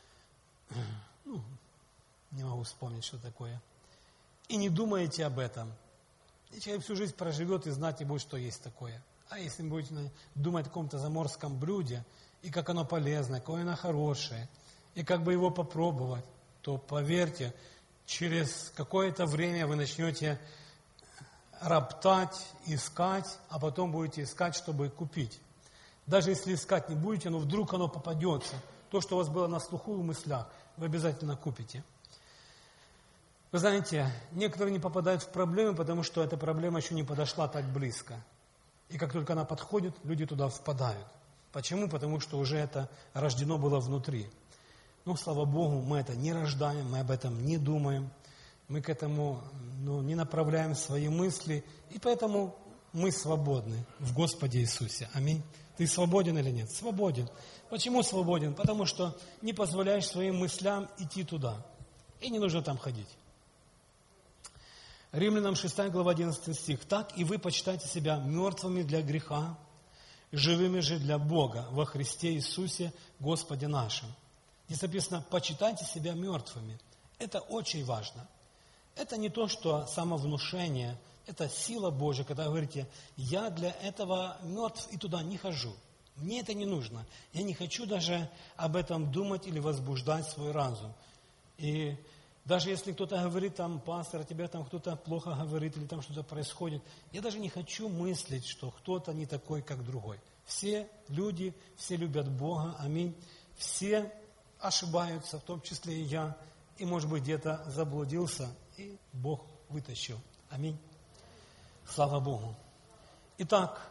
не могу вспомнить, что такое, и не думаете об этом, и человек всю жизнь проживет и знать не будет, что есть такое. А если вы будете думать о каком-то заморском блюде, и как оно полезное, какое оно хорошее, и как бы его попробовать, то, поверьте, через какое-то время вы начнете роптать, искать, а потом будете искать, чтобы купить. Даже если искать не будете, но вдруг оно попадется. То, что у вас было на слуху и в мыслях, вы обязательно купите. Вы знаете, некоторые не попадают в проблемы, потому что эта проблема еще не подошла так близко. И как только она подходит, люди туда впадают. Почему? Потому что уже это рождено было внутри. Ну, слава Богу, мы это не рождаем, мы об этом не думаем. Мы к этому не направляем свои мысли, и поэтому мы свободны в Господе Иисусе. Аминь. Ты свободен или нет? Свободен. Почему свободен? Потому что не позволяешь своим мыслям идти туда. И не нужно там ходить. Римлянам 6 глава 11 стих. «Так и вы почитайте себя мертвыми для греха, живыми же для Бога во Христе Иисусе Господе нашим». Здесь написано: «Почитайте себя мертвыми». Это очень важно. Это не то, что самовнушение, это сила Божья, когда вы говорите: я для этого мертв и туда не хожу. Мне это не нужно. Я не хочу даже об этом думать или возбуждать свой разум. И Даже если кто-то говорит, там, пастор, тебя там кто-то плохо говорит, или там что-то происходит, я даже не хочу мыслить, что кто-то не такой, как другой. Все люди, все любят Бога, аминь. Все ошибаются, в том числе и я, и, может быть, где-то заблудился, и Бог вытащил. Аминь. Слава Богу. Итак,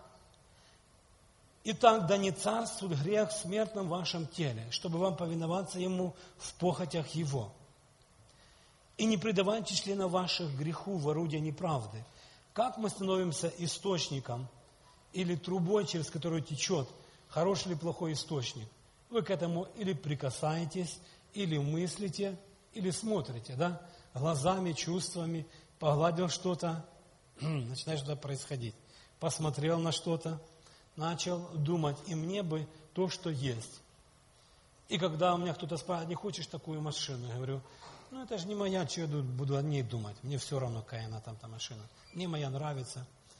да не царствует грех в смертном вашем теле, чтобы вам повиноваться ему в похотях его. И не предавайте членов ваших греху в орудие неправды. Как мы становимся источником или трубой, через которую течет хороший или плохой источник? Вы к этому или прикасаетесь, или мыслите, или смотрите, да? Глазами, чувствами, погладил что-то, начинает что-то происходить. Посмотрел на что-то, начал думать, и мне бы то, что есть. И когда у меня кто-то спрашивает, не хочешь такую машину? Я говорю, ну это же не моя, что я буду о ней думать. Мне все равно, какая она там, та машина. Мне моя нравится.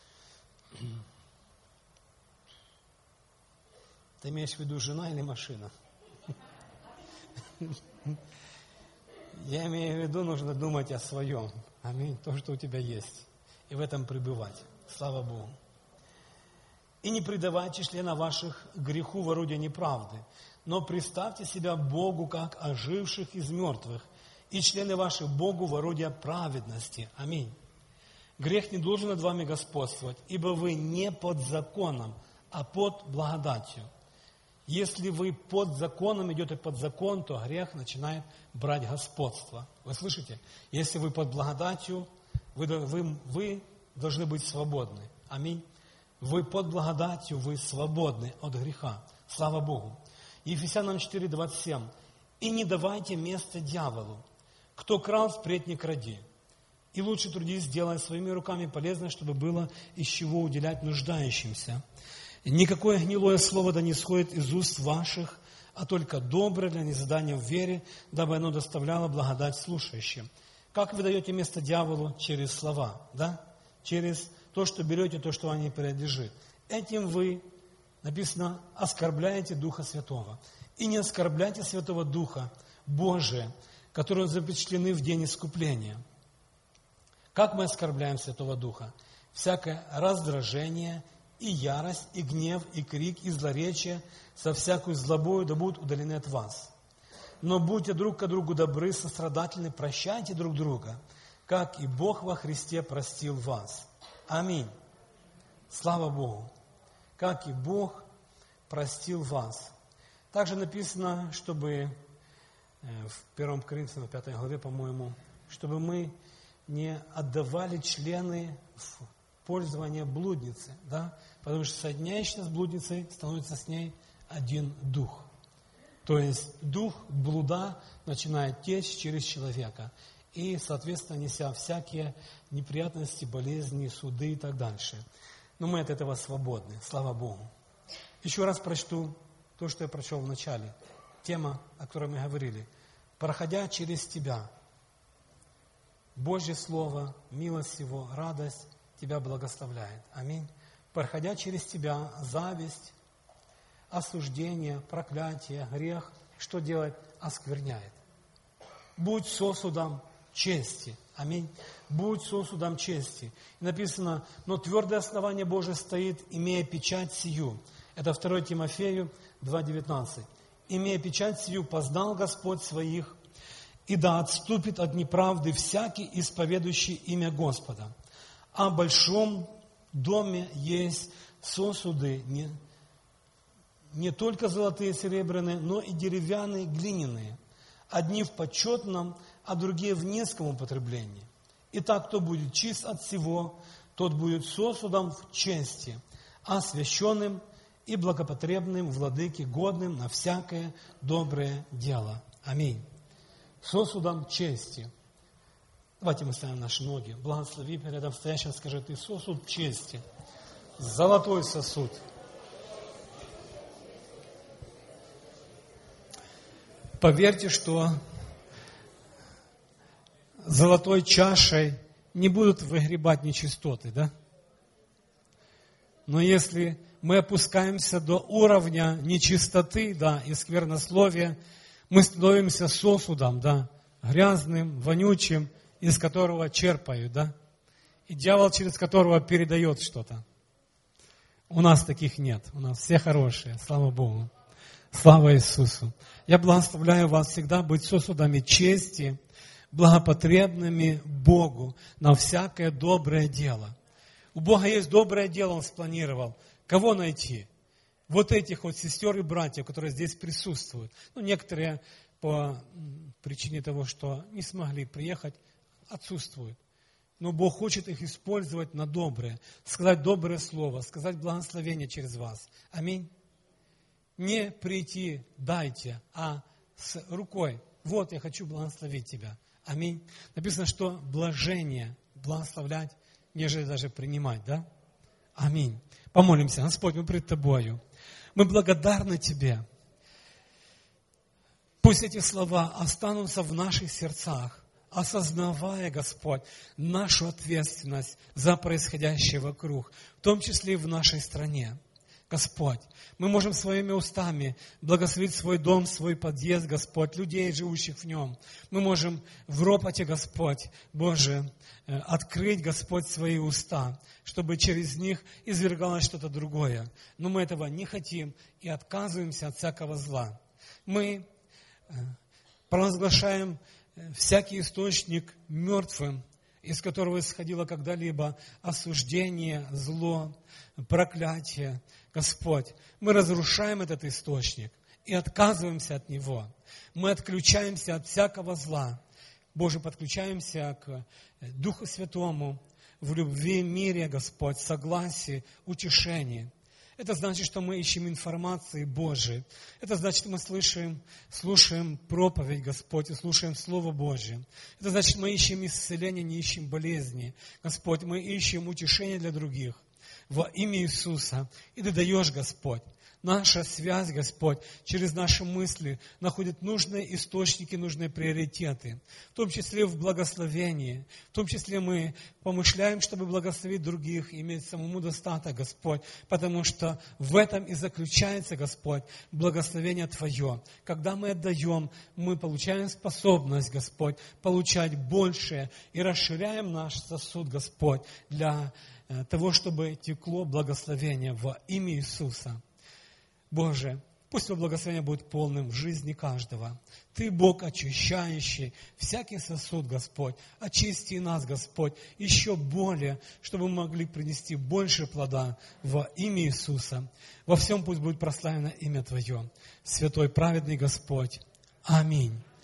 Ты имеешь в виду жена или машина? Я имею в виду, нужно думать о своем. Аминь. То, что у тебя есть. И в этом пребывать. Слава Богу. И не предавайте члена ваших греху в орудие неправды, но представьте себя Богу, как оживших из мертвых, и члены ваши Богу в орудие праведности. Аминь. Грех не должен над вами господствовать, ибо вы не под законом, а под благодатью. Если вы под законом идете под закон, то грех начинает брать господство. Вы слышите? Если вы под благодатью, вы должны быть свободны. Аминь. Вы под благодатью, вы свободны от греха. Слава Богу. Ефесянам 4:27. И не давайте место дьяволу. Кто крал, впредь не кради. И лучше трудись, делая своими руками полезное, чтобы было из чего уделять нуждающимся. Никакое гнилое слово да не сходит из уст ваших, а только доброе для незадания в вере, дабы оно доставляло благодать слушающим. Как вы даете место дьяволу? Через слова, да? Через то, что берете, то, что вам не принадлежит. Этим вы, написано, оскорбляете Духа Святого. И не оскорбляйте Святого Духа Божия, которые запечатлены в день искупления. Как мы оскорбляем Святого Духа? Всякое раздражение, и ярость, и гнев, и крик, и злоречие, со всякую злобою да будут удалены от вас. Но будьте друг к другу добры, сострадательны, прощайте друг друга, как и Бог во Христе простил вас. Аминь. Слава Богу. Как и Бог простил вас. Также написано, чтобы в 1 Коринфянам 5 главе, по-моему, чтобы мы не отдавали члены в пользование блудницы, да? Потому что соединяющийся с блудницей становится с ней один дух. То есть дух блуда начинает течь через человека и, соответственно, неся всякие неприятности, болезни, суды и так дальше. Но мы от этого свободны, слава Богу. Еще раз прочту то, что я прочел в начале. Тема, о которой мы говорили. «Проходя через тебя, Божье Слово, милость Его, радость тебя благословляет». Аминь. «Проходя через тебя, зависть, осуждение, проклятие, грех, что делает? Оскверняет. Будь сосудом чести». Аминь. Будь сосудом чести. И написано, но твердое основание Божие стоит, имея печать сию. Это 2 Тимофею 2:19. Имея печать сию, познал Господь своих, и да отступит от неправды всякий, исповедующий имя Господа. А в большом доме есть сосуды, не только золотые и серебряные, но и деревянные, глиняные. Одни в почетном, а другие в низком употреблении. Итак, кто будет чист от всего, тот будет сосудом в чести, освященным и благопотребным владыке, годным на всякое доброе дело. Аминь. Сосудом чести. Давайте мы ставим наши ноги. Благослови рядом стоящего, скажи, ты сосуд чести. Золотой сосуд. Поверьте, что золотой чашей не будут выгребать нечистоты, да? Но если мы опускаемся до уровня нечистоты, да, и сквернословия, мы становимся сосудом, да, грязным, вонючим, из которого черпают, да? И дьявол, через которого передает что-то. У нас таких нет. У нас все хорошие. Слава Богу. Слава Иисусу. Я благословляю вас всегда быть сосудами чести, благопотребными Богу на всякое доброе дело. У Бога есть доброе дело, Он спланировал. Кого найти? Вот этих вот сестер и братьев, которые здесь присутствуют. Ну, некоторые по причине того, что не смогли приехать, отсутствуют. Но Бог хочет их использовать на доброе, сказать доброе слово, сказать благословение через вас. Аминь. Не прийти, дайте, а с рукой. Вот я хочу благословить тебя. Аминь. Написано, что блажение благословлять, нежели даже принимать, да? Аминь. Помолимся. Господь, мы пред Тобою. Мы благодарны Тебе. Пусть эти слова останутся в наших сердцах, осознавая, Господь, нашу ответственность за происходящее вокруг, в том числе и в нашей стране. Господь, мы можем своими устами благословить свой дом, свой подъезд, Господь, людей, живущих в нем. Мы можем в ропоте, Господь, Боже, открыть, Господь, свои уста, чтобы через них извергалось что-то другое. Но мы этого не хотим и отказываемся от всякого зла. Мы провозглашаем всякий источник мертвым, из которого исходило когда-либо осуждение, зло, проклятие. Господь, мы разрушаем этот источник и отказываемся от него. Мы отключаемся от всякого зла. Боже, подключаемся к Духу Святому в любви, мире, Господь, согласии, утешении. Это значит, что мы ищем информации Божией. Это значит, что мы слушаем проповедь, Господь, и слушаем Слово Божие. Это значит, мы ищем исцеление, не ищем болезни. Господь, мы ищем утешение для других во имя Иисуса. И Ты даешь, Господь. Наша связь, Господь, через наши мысли находит нужные источники, нужные приоритеты. В том числе в благословении. В том числе мы помышляем, чтобы благословить других, иметь самому достаток, Господь. Потому что в этом и заключается, Господь, благословение Твое. Когда мы отдаем, мы получаем способность, Господь, получать большее. И расширяем наш сосуд, Господь, для того, чтобы текло благословение во имя Иисуса. Боже, пусть Твое благословение будет полным в жизни каждого. Ты, Бог, очищающий всякий сосуд, Господь. Очисти нас, Господь, еще более, чтобы мы могли принести больше плода во имя Иисуса. Во всем пусть будет прославлено имя Твое. Святой, праведный Господь. Аминь.